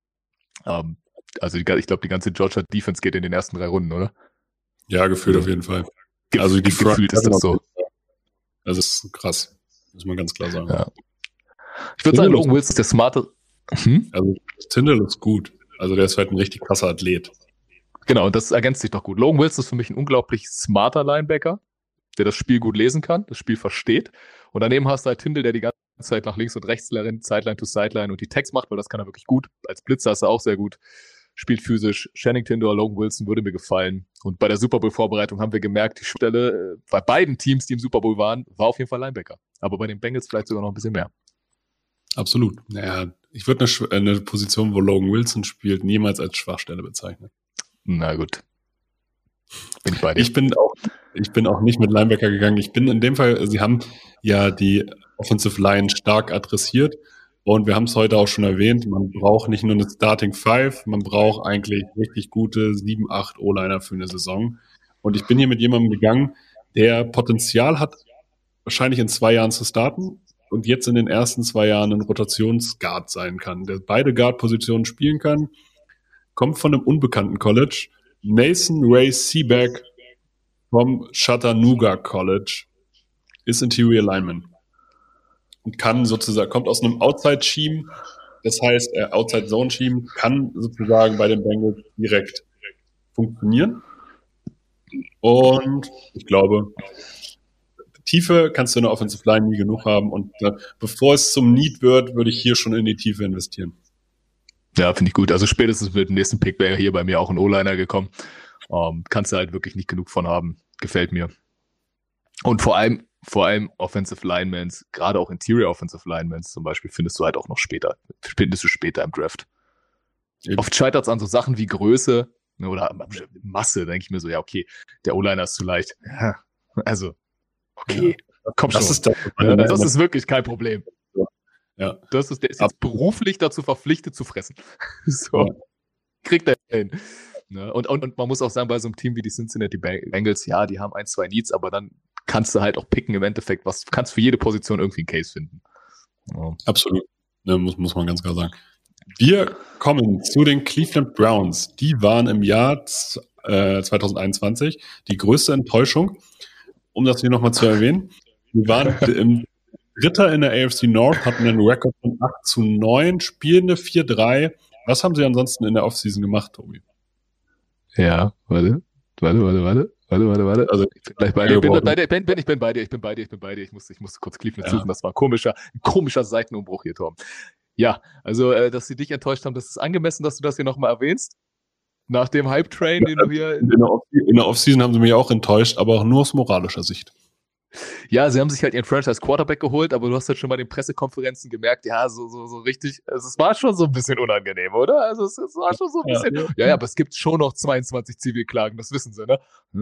Ähm, also die, ich glaube, die ganze Georgia Defense geht in den ersten drei Runden, oder? Ja, gefühlt auf jeden Fall. Ge- Also die gefühlt ist das so. Das ist krass. Muss man ganz klar sagen. Ja. Ich würde sagen, Logan Wilson ist der smarte. Hm? Also Tindall ist gut. Also der ist halt ein richtig krasser Athlet. Genau, und das ergänzt sich doch gut. Logan Wilson ist für mich ein unglaublich smarter Linebacker, der das Spiel gut lesen kann, das Spiel versteht. Und daneben hast du halt Tindall, der die ganze Zeit nach links und rechts rennt, Sideline to Sideline und die Tags macht, weil das kann er wirklich gut. Als Blitzer ist er auch sehr gut. Spielt physisch. Channing Tindall, Logan Wilson würde mir gefallen. Und bei der Super Bowl-Vorbereitung haben wir gemerkt, die Stelle bei beiden Teams, die im Super Bowl waren, war auf jeden Fall Linebacker. Aber bei den Bengals vielleicht sogar noch ein bisschen mehr. Absolut. Naja, ich würde eine, eine Position, wo Logan Wilson spielt, niemals als Schwachstelle bezeichnen. Na gut. Bin ich bei dir. Ich bin auch, ich bin auch nicht mit Linebacker gegangen. Ich bin in dem Fall, sie haben ja die Offensive Line stark adressiert und wir haben es heute auch schon erwähnt, man braucht nicht nur eine Starting Five, man braucht eigentlich richtig gute sieben, acht O-Liner für eine Saison. Und ich bin hier mit jemandem gegangen, der Potenzial hat, wahrscheinlich in zwei Jahren zu starten und jetzt in den ersten zwei Jahren ein Rotationsguard sein kann, der beide Guard-Positionen spielen kann, kommt von einem unbekannten College, Mason Ray Seaback vom Chattanooga College, ist Interior Lineman und kann sozusagen, kommt aus einem Outside-Scheme, das heißt, äh, Outside-Zone-Scheme kann sozusagen bei den Bengals direkt funktionieren. Und ich glaube, Tiefe kannst du in der Offensive Line nie genug haben. Und äh, bevor es zum Need wird, würde ich hier schon in die Tiefe investieren. Ja, finde ich gut. Also spätestens mit dem nächsten Pick wäre hier bei mir auch ein O-Liner gekommen. Ähm, kannst du halt wirklich nicht genug von haben. Gefällt mir. Und vor allem, vor allem Offensive Linemans, gerade auch Interior Offensive Linemans zum Beispiel, findest du halt auch noch später. Findest du später im Draft. Eben. Oft scheitert es an so Sachen wie Größe oder Masse, denke ich mir so, ja, okay, der O-Liner ist zu leicht. Ja, also, okay, ja, komm das schon. Ist das, ja, das ist wirklich kein Problem. Ja. Das ist, der ist jetzt beruflich dazu verpflichtet zu fressen. So, ja. Kriegt er hin. Ne? Und, und, und man muss auch sagen, bei so einem Team wie die Cincinnati Bengals, ja, die haben ein, zwei Needs, aber dann kannst du halt auch picken im Endeffekt, was kannst für jede Position irgendwie einen Case finden. Ja. Absolut. Ne, muss, muss man ganz klar sagen. Wir kommen zu den Cleveland Browns. Die waren im Jahr äh, zwanzig einundzwanzig die größte Enttäuschung. Um das hier nochmal zu erwähnen. Die waren im Dritter in der A F C North, hatten einen Rekord von acht zu neun, spielende vier drei. Was haben sie ansonsten in der Offseason gemacht, Tobi? Ja, warte, warte, warte, warte, warte, warte, warte. Also ich bin gleich bei dir. Ich bin bei dir, ich bin, ich bin bei dir, ich bin bei dir, ich bin bei dir. Ich musste, ich musste kurz Cleveland ja. suchen. Das war ein komischer, ein komischer Seitenumbruch hier, Tom. Ja, also, äh, dass sie dich enttäuscht haben, das ist angemessen, dass du das hier nochmal erwähnst. Nach dem Hype-Train, ja, den du hier... In der, Off- in der Offseason haben sie mich auch enttäuscht, aber auch nur aus moralischer Sicht. Ja, sie haben sich halt ihren Franchise-Quarterback geholt, aber du hast halt schon bei den Pressekonferenzen gemerkt, ja, so, so, so richtig, also es war schon so ein bisschen unangenehm, oder? Also es, es war schon so ein bisschen, ja, ja, ja, aber es gibt schon noch zweiundzwanzig Zivilklagen, das wissen sie, ne?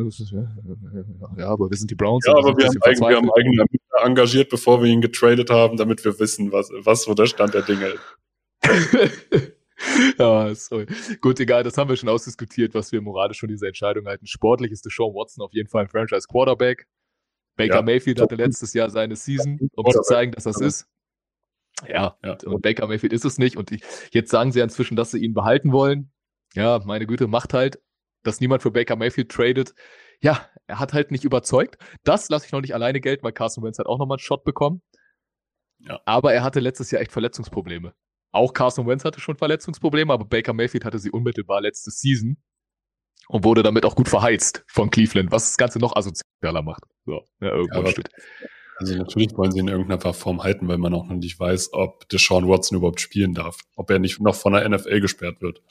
Ja, aber wir sind die Browns. Ja, aber wir haben, eigen, wir haben eigene Ermittler engagiert, bevor wir ihn getradet haben, damit wir wissen, was, was so der Stand der Dinge ist. Ja, sorry. Gut, egal, das haben wir schon ausdiskutiert, was wir moralisch von dieser Entscheidung halten. Sportlich ist Deshaun Watson auf jeden Fall ein Franchise-Quarterback. Baker ja, Mayfield hatte letztes Jahr seine Season, um zu zeigen, dass das ist. Ja, ja, und Baker Mayfield ist es nicht. Und ich, jetzt sagen sie inzwischen, dass sie ihn behalten wollen. Ja, meine Güte, macht halt, dass niemand für Baker Mayfield tradet. Ja, er hat halt nicht überzeugt. Das lasse ich noch nicht alleine gelten, weil Carson Wentz hat auch nochmal einen Shot bekommen. Ja. Aber er hatte letztes Jahr echt Verletzungsprobleme. Auch Carson Wentz hatte schon Verletzungsprobleme, aber Baker Mayfield hatte sie unmittelbar letzte Season. Und wurde damit auch gut verheizt von Cleveland, was das Ganze noch asozialer macht. So, ja, irgendwann ja, also natürlich wollen sie in irgendeiner Form halten, weil man auch noch nicht weiß, ob Deshaun Watson überhaupt spielen darf. Ob er nicht noch von der N F L gesperrt wird.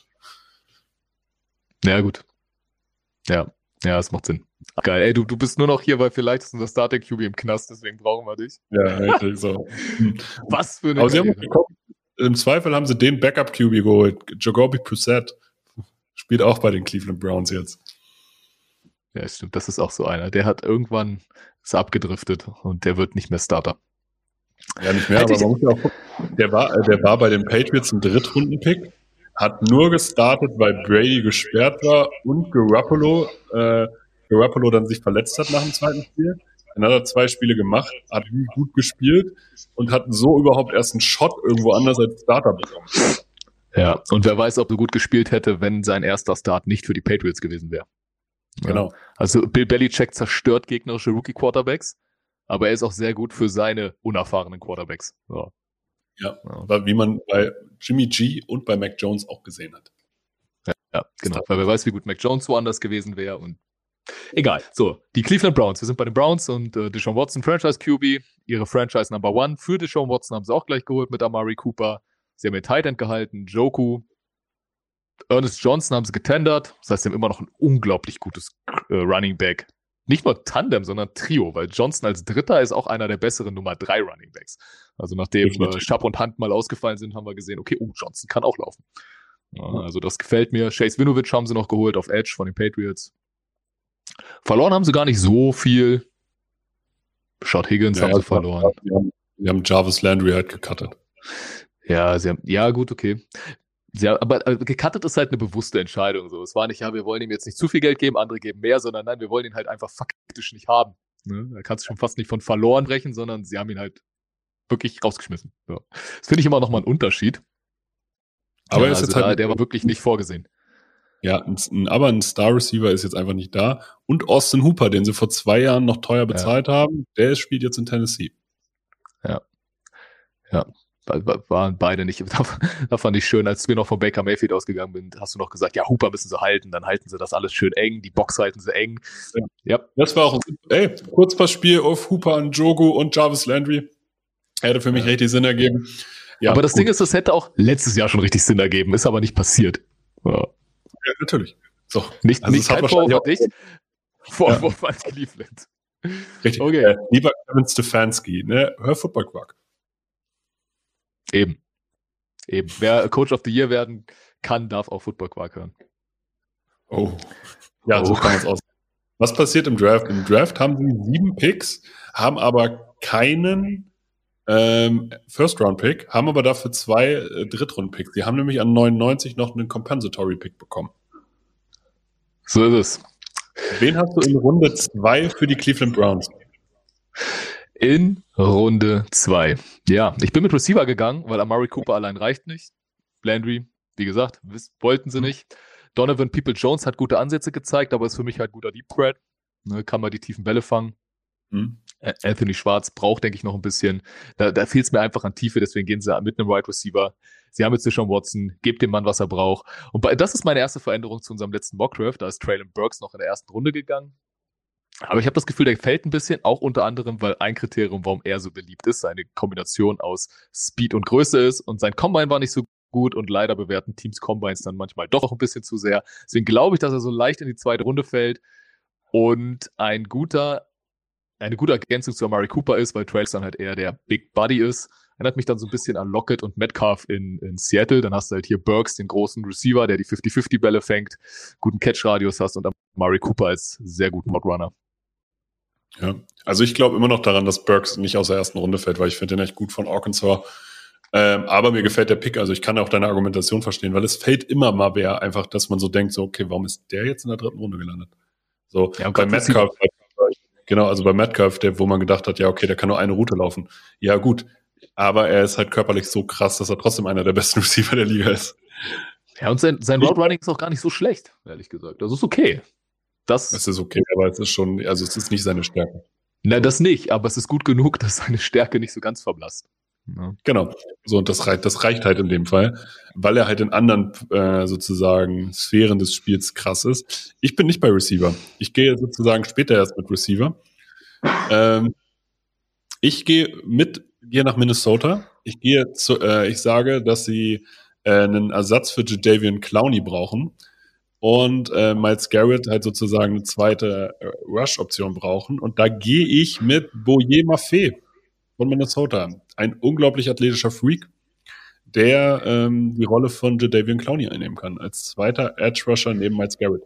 Ja, gut. Ja, ja, das macht Sinn. Geil, ey, du, du bist nur noch hier, weil vielleicht ist unser Starting Q B im Knast, deswegen brauchen wir dich. Ja, richtig so. Was für eine Aber sie haben geguckt, im Zweifel haben sie den Backup-Q B geholt, Jacoby Brissett. Spielt auch bei den Cleveland Browns jetzt. Ja, stimmt. Das ist auch so einer. Der hat irgendwann ist abgedriftet und der wird nicht mehr Starter. Ja, nicht mehr, Hätte aber man muss ja auch gucken. Der war, der war bei den Patriots ein Drittrunden-Pick, hat nur gestartet, weil Brady gesperrt war und Garoppolo, äh, Garoppolo dann sich verletzt hat nach dem zweiten Spiel. Dann hat er zwei Spiele gemacht, hat gut gespielt und hat so überhaupt erst einen Shot irgendwo anders als Starter bekommen. Ja, und wer weiß, ob er gut gespielt hätte, wenn sein erster Start nicht für die Patriots gewesen wäre. Genau. Ja. Also Bill Belichick zerstört gegnerische Rookie-Quarterbacks, aber er ist auch sehr gut für seine unerfahrenen Quarterbacks. Ja, ja, ja. Wie man bei Jimmy G und bei Mac Jones auch gesehen hat. Ja, ja genau, weil wer weiß, wie gut Mac Jones woanders gewesen wäre und egal. So, die Cleveland Browns. Wir sind bei den Browns und äh, Deshaun Watson, Franchise-Q B, ihre Franchise Number One. Für Deshaun Watson haben sie auch gleich geholt mit Amari Cooper. Sie haben ihr Tight End gehalten, Joku. Ernest Johnson haben sie getendert. Das heißt, sie haben immer noch ein unglaublich gutes äh, Running Back. Nicht nur Tandem, sondern Trio, weil Johnson als Dritter ist auch einer der besseren Nummer drei Running Backs. Also nachdem äh, Schapp und Hunt mal ausgefallen sind, haben wir gesehen, okay, oh, Johnson kann auch laufen. Ja, also das gefällt mir. Chase Winovich haben sie noch geholt auf Edge von den Patriots. Verloren haben sie gar nicht so viel. Shot Higgins ja, haben sie verloren. Wir haben, wir haben Jarvis Landry halt gecuttet. Ja, sie haben, ja, gut, okay. Sie haben, aber äh, gecuttet ist halt eine bewusste Entscheidung. So. Es war nicht, ja, wir wollen ihm jetzt nicht zu viel Geld geben, andere geben mehr, sondern nein, wir wollen ihn halt einfach faktisch nicht haben. Ne? Da kannst du schon fast nicht von verloren brechen, sondern sie haben ihn halt wirklich rausgeschmissen. Ja. Das finde ich immer noch mal ein Unterschied. Aber ja, er ist also jetzt halt da, der war wirklich nicht vorgesehen. Ja, ein, ein, aber ein Star-Receiver ist jetzt einfach nicht da. Und Austin Hooper, den sie vor zwei Jahren noch teuer bezahlt ja. haben, der spielt jetzt in Tennessee. Ja, ja, waren beide nicht. Da fand ich schön, als wir noch von Baker Mayfield ausgegangen sind, hast du noch gesagt, ja, Hooper müssen sie halten, dann halten sie das alles schön eng, die Box halten sie eng. Ja. ja. Das war auch ein ey, Kurzpassspiel auf Hooper, Njoku und Jarvis Landry. Hätte für mich ja. richtig Sinn ergeben. Ja, aber das gut. Ding ist, das hätte auch letztes Jahr schon richtig Sinn ergeben, ist aber nicht passiert. Ja. Ja, natürlich. So. Nicht, also nicht kein Vorwurf an dich, Vorwurf an Cleveland. Richtig. Okay. Äh, lieber Kevin Stefanski, ne? Hör Football Quark. Eben. Eben. Wer Coach of the Year werden kann, darf auch Football Quark hören. Oh. Ja, oh. so kann man es aus. Was passiert im Draft? Im Draft haben sie sieben Picks, haben aber keinen ähm, First-Round-Pick, haben aber dafür zwei äh, Drittrunden-Picks. Die haben nämlich an neunundneunzig noch einen Compensatory-Pick bekommen. So ist es. Wen hast du in Runde zwei für die Cleveland Browns? In Runde zwei. Ja, ich bin mit Receiver gegangen, weil Amari Cooper allein reicht nicht. Landry, wie gesagt, wollten sie nicht. Donovan Peoples-Jones hat gute Ansätze gezeigt, aber ist für mich halt guter Deep Threat. Ne, kann man die tiefen Bälle fangen. Mhm. Anthony Schwarz braucht, denke ich, noch ein bisschen. Da, da fehlt es mir einfach an Tiefe, deswegen gehen sie mit einem Wide Receiver. Sie haben jetzt Deshaun Watson, gebt dem Mann, was er braucht. Und bei, das ist meine erste Veränderung zu unserem letzten Mockdraft. Da ist Traylon Burks noch in der ersten Runde gegangen. Aber ich habe das Gefühl, der fällt ein bisschen, auch unter anderem, weil ein Kriterium, warum er so beliebt ist, seine Kombination aus Speed und Größe ist. Und sein Combine war nicht so gut und leider bewerten Teams Combines dann manchmal doch auch ein bisschen zu sehr. Deswegen glaube ich, dass er so leicht in die zweite Runde fällt. Und ein guter eine gute Ergänzung zu Amari Cooper ist, weil Trails dann halt eher der Big Buddy ist. Erinnert mich dann so ein bisschen an Lockett und Metcalf in, in Seattle. Dann hast du halt hier Burks, den großen Receiver, der die fünfzig fünfzig Bälle fängt, guten Catch-Radius hast und Amari Cooper als sehr guten Roadrunner. Ja, also ich glaube immer noch daran, dass Burks nicht aus der ersten Runde fällt, weil ich finde den echt gut von Arkansas. Ähm, aber mir gefällt der Pick, also ich kann auch deine Argumentation verstehen, weil es fällt immer mal wer einfach, dass man so denkt, so okay, warum ist der jetzt in der dritten Runde gelandet? So, ja, bei Metcalf Genau, also bei Metcalf, der, wo man gedacht hat, ja, okay, der kann nur eine Route laufen. Ja, gut. Aber er ist halt körperlich so krass, dass er trotzdem einer der besten Receiver der Liga ist. Ja, und sein, sein Route Running ist auch gar nicht so schlecht, ehrlich gesagt. Das ist okay. Das es ist okay, aber es ist schon, also es ist nicht seine Stärke. Na, das nicht, aber es ist gut genug, dass seine Stärke nicht so ganz verblasst. Ja. Genau. So, und das reicht, das reicht halt in dem Fall, weil er halt in anderen äh, sozusagen Sphären des Spiels krass ist. Ich bin nicht bei Receiver. Ich gehe sozusagen später erst mit Receiver. Ähm, ich gehe mit gehe nach Minnesota. Ich gehe zu, äh, ich sage, dass sie äh, einen Ersatz für Jadeveon Clowney brauchen und äh, Myles Garrett halt sozusagen eine zweite äh, Rush-Option brauchen. Und da gehe ich mit Boye Maffei von Minnesota. Ein unglaublich athletischer Freak, der ähm, die Rolle von Jadeveon Clowney einnehmen kann, als zweiter Edge-Rusher neben Myles Garrett.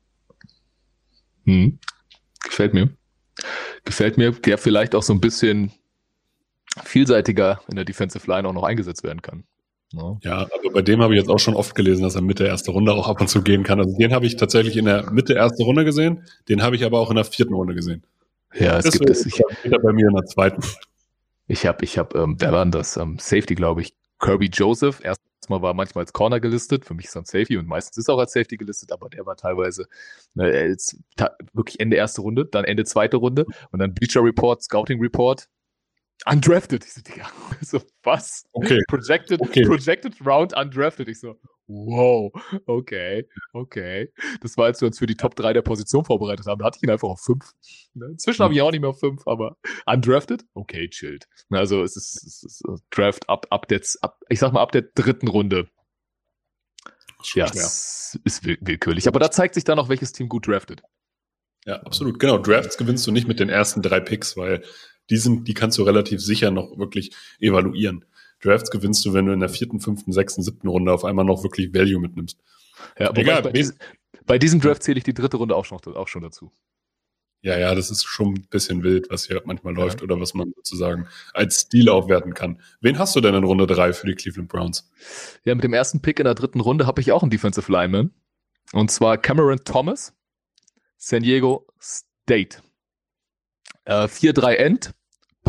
Hm. Gefällt mir. Gefällt mir, der vielleicht auch so ein bisschen vielseitiger in der Defensive Line auch noch eingesetzt werden kann. Ja, ja, aber bei dem habe ich jetzt auch schon oft gelesen, dass er Mitte erste Runde auch ab und zu gehen kann. Also den habe ich tatsächlich in der Mitte erste Runde gesehen, den habe ich aber auch in der vierten Runde gesehen. Ja, es Deswegen gibt es. Ich, bei mir in der zweiten. Ich habe, ich habe, ähm, wer war denn das? Ähm, Safety, glaube ich. Kirby Joseph. Erstmal war manchmal als Corner gelistet. Für mich ist er ein Safety und meistens ist er auch als Safety gelistet, aber der war teilweise ne, jetzt, ta- wirklich Ende erste Runde, dann Ende zweite Runde und dann Bleacher Report, Scouting Report. Undrafted. Ich so, Digga, so, was? Okay. Projected, okay. projected Round undrafted. Ich so, wow, okay, okay. Das war, als wir uns für die Top drei der Position vorbereitet haben. Da hatte ich ihn einfach auf fünf. Inzwischen habe ich ihn auch nicht mehr auf fünf, aber undrafted? Okay, chillt. Also es ist, es ist Draft ab, ab der, ab, ich sag mal, ab der dritten Runde. Ja, es ist will- willkürlich. Aber da zeigt sich dann auch, welches Team gut draftet. Ja, absolut. Genau. Drafts gewinnst du nicht mit den ersten drei Picks, weil die sind, die kannst du relativ sicher noch wirklich evaluieren. Drafts gewinnst du, wenn du in der vierten, fünften, sechsten, siebten Runde auf einmal noch wirklich Value mitnimmst. Ja, Egal, bei, dies, bei diesem Draft zähle ich die dritte Runde auch schon, auch schon dazu. Ja, ja, das ist schon ein bisschen wild, was hier manchmal ja. läuft oder was man sozusagen als Stil aufwerten kann. Wen hast du denn in Runde drei für die Cleveland Browns? Ja, mit dem ersten Pick in der dritten Runde habe ich auch einen Defensive Lineman. Und zwar Cameron Thomas, San Diego State. Äh, vier drei End,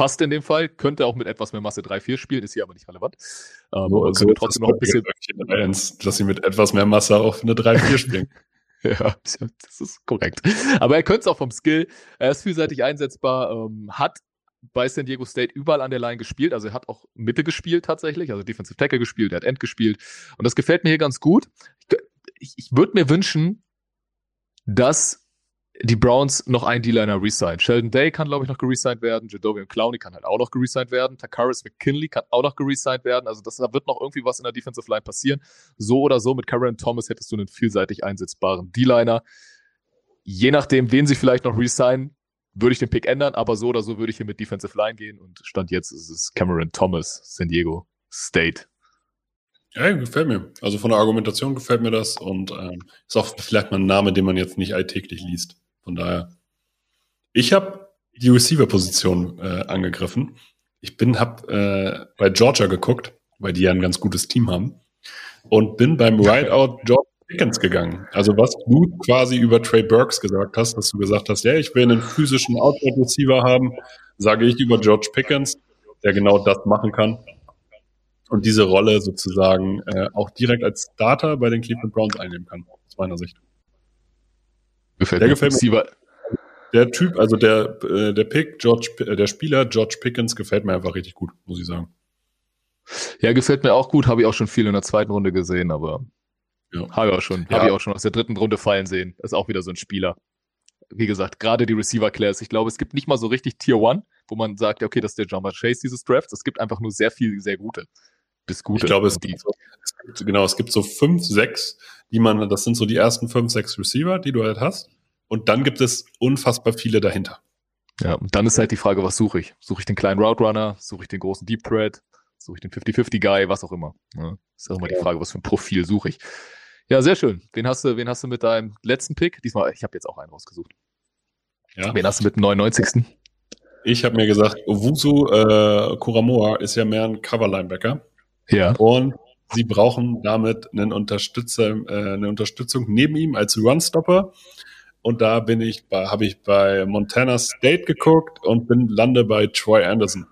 passt in dem Fall. Könnte auch mit etwas mehr Masse drei vier spielen, ist hier aber nicht relevant. Ähm, So, aber so okay, trotzdem das noch ein bisschen. vier eins, dass sie mit etwas mehr Masse auf eine drei vier spielen. Ja, das ist korrekt. Aber er könnte es auch vom Skill. Er ist vielseitig einsetzbar, ähm, hat bei San Diego State überall an der Line gespielt. Also er hat auch Mitte gespielt tatsächlich, also Defensive Tackle gespielt, er hat End gespielt. Und das gefällt mir hier ganz gut. Ich, ich würde mir wünschen, dass die Browns noch einen D-Liner resignen. Sheldon Day kann, glaube ich, noch geresigned werden. Jadeveon Clowney kann halt auch noch geresigned werden. Takaris McKinley kann auch noch geresigned werden. Also das, da wird noch irgendwie was in der Defensive Line passieren. So oder so, mit Cameron Thomas hättest du einen vielseitig einsetzbaren D-Liner. Je nachdem, wen sie vielleicht noch resignen, würde ich den Pick ändern, aber so oder so würde ich hier mit Defensive Line gehen und Stand jetzt ist es Cameron Thomas, San Diego State. Ja, gefällt mir. Also von der Argumentation gefällt mir das und ähm, ist auch vielleicht mal ein Name, den man jetzt nicht alltäglich liest. Von daher. Ich habe die Receiver-Position äh, angegriffen. Ich bin, hab äh, bei Georgia geguckt, weil die ja ein ganz gutes Team haben und bin beim Rideout George Pickens gegangen. Also was du quasi über Trey Burks gesagt hast, dass du gesagt hast, ja, ich will einen physischen Outside-Receiver haben, sage ich über George Pickens, der genau das machen kann. Und diese Rolle sozusagen äh, auch direkt als Starter bei den Cleveland Browns einnehmen kann, aus meiner Sicht. Gefällt der mir. gefällt mir. Der Typ, also der, äh, der Pick, George, äh, der Spieler George Pickens gefällt mir einfach richtig gut, muss ich sagen. Ja, gefällt mir auch gut, habe ich auch schon viel in der zweiten Runde gesehen, aber ja. habe ich auch schon, ja. habe ich auch schon aus der dritten Runde fallen sehen. Das ist auch wieder so ein Spieler. Wie gesagt, gerade die Receiver-Class. Ich glaube, es gibt nicht mal so richtig Tier One, wo man sagt, okay, das ist der Jamar Chase dieses Drafts. Es gibt einfach nur sehr viel, sehr gute. Bis gute. Ich glaube, es gibt, so, es gibt, genau, es gibt so fünf, sechs, die man, das sind so die ersten fünf, sechs Receiver, die du halt hast. Und dann gibt es unfassbar viele dahinter. Ja, und dann ist halt die Frage, was suche ich? Suche ich den kleinen Route Runner? Suche ich den großen Deep Threat? Suche ich den fifty fifty Guy? Was auch immer. Ja, ist auch immer die Frage, was für ein Profil suche ich. Ja, sehr schön. Wen hast du, wen hast du mit deinem letzten Pick? Diesmal, ich habe jetzt auch einen rausgesucht. Ja. Wen hast du mit dem neunundneunzigsten? Ich habe mir gesagt, Owusu äh, Koramoah ist ja mehr ein Cover-Linebacker. Ja. Und sie brauchen damit einen Unterstützer, äh, eine Unterstützung neben ihm als Run-Stopper. Und da bin ich bei, habe ich bei Montana State geguckt und bin lande bei Troy Anderson.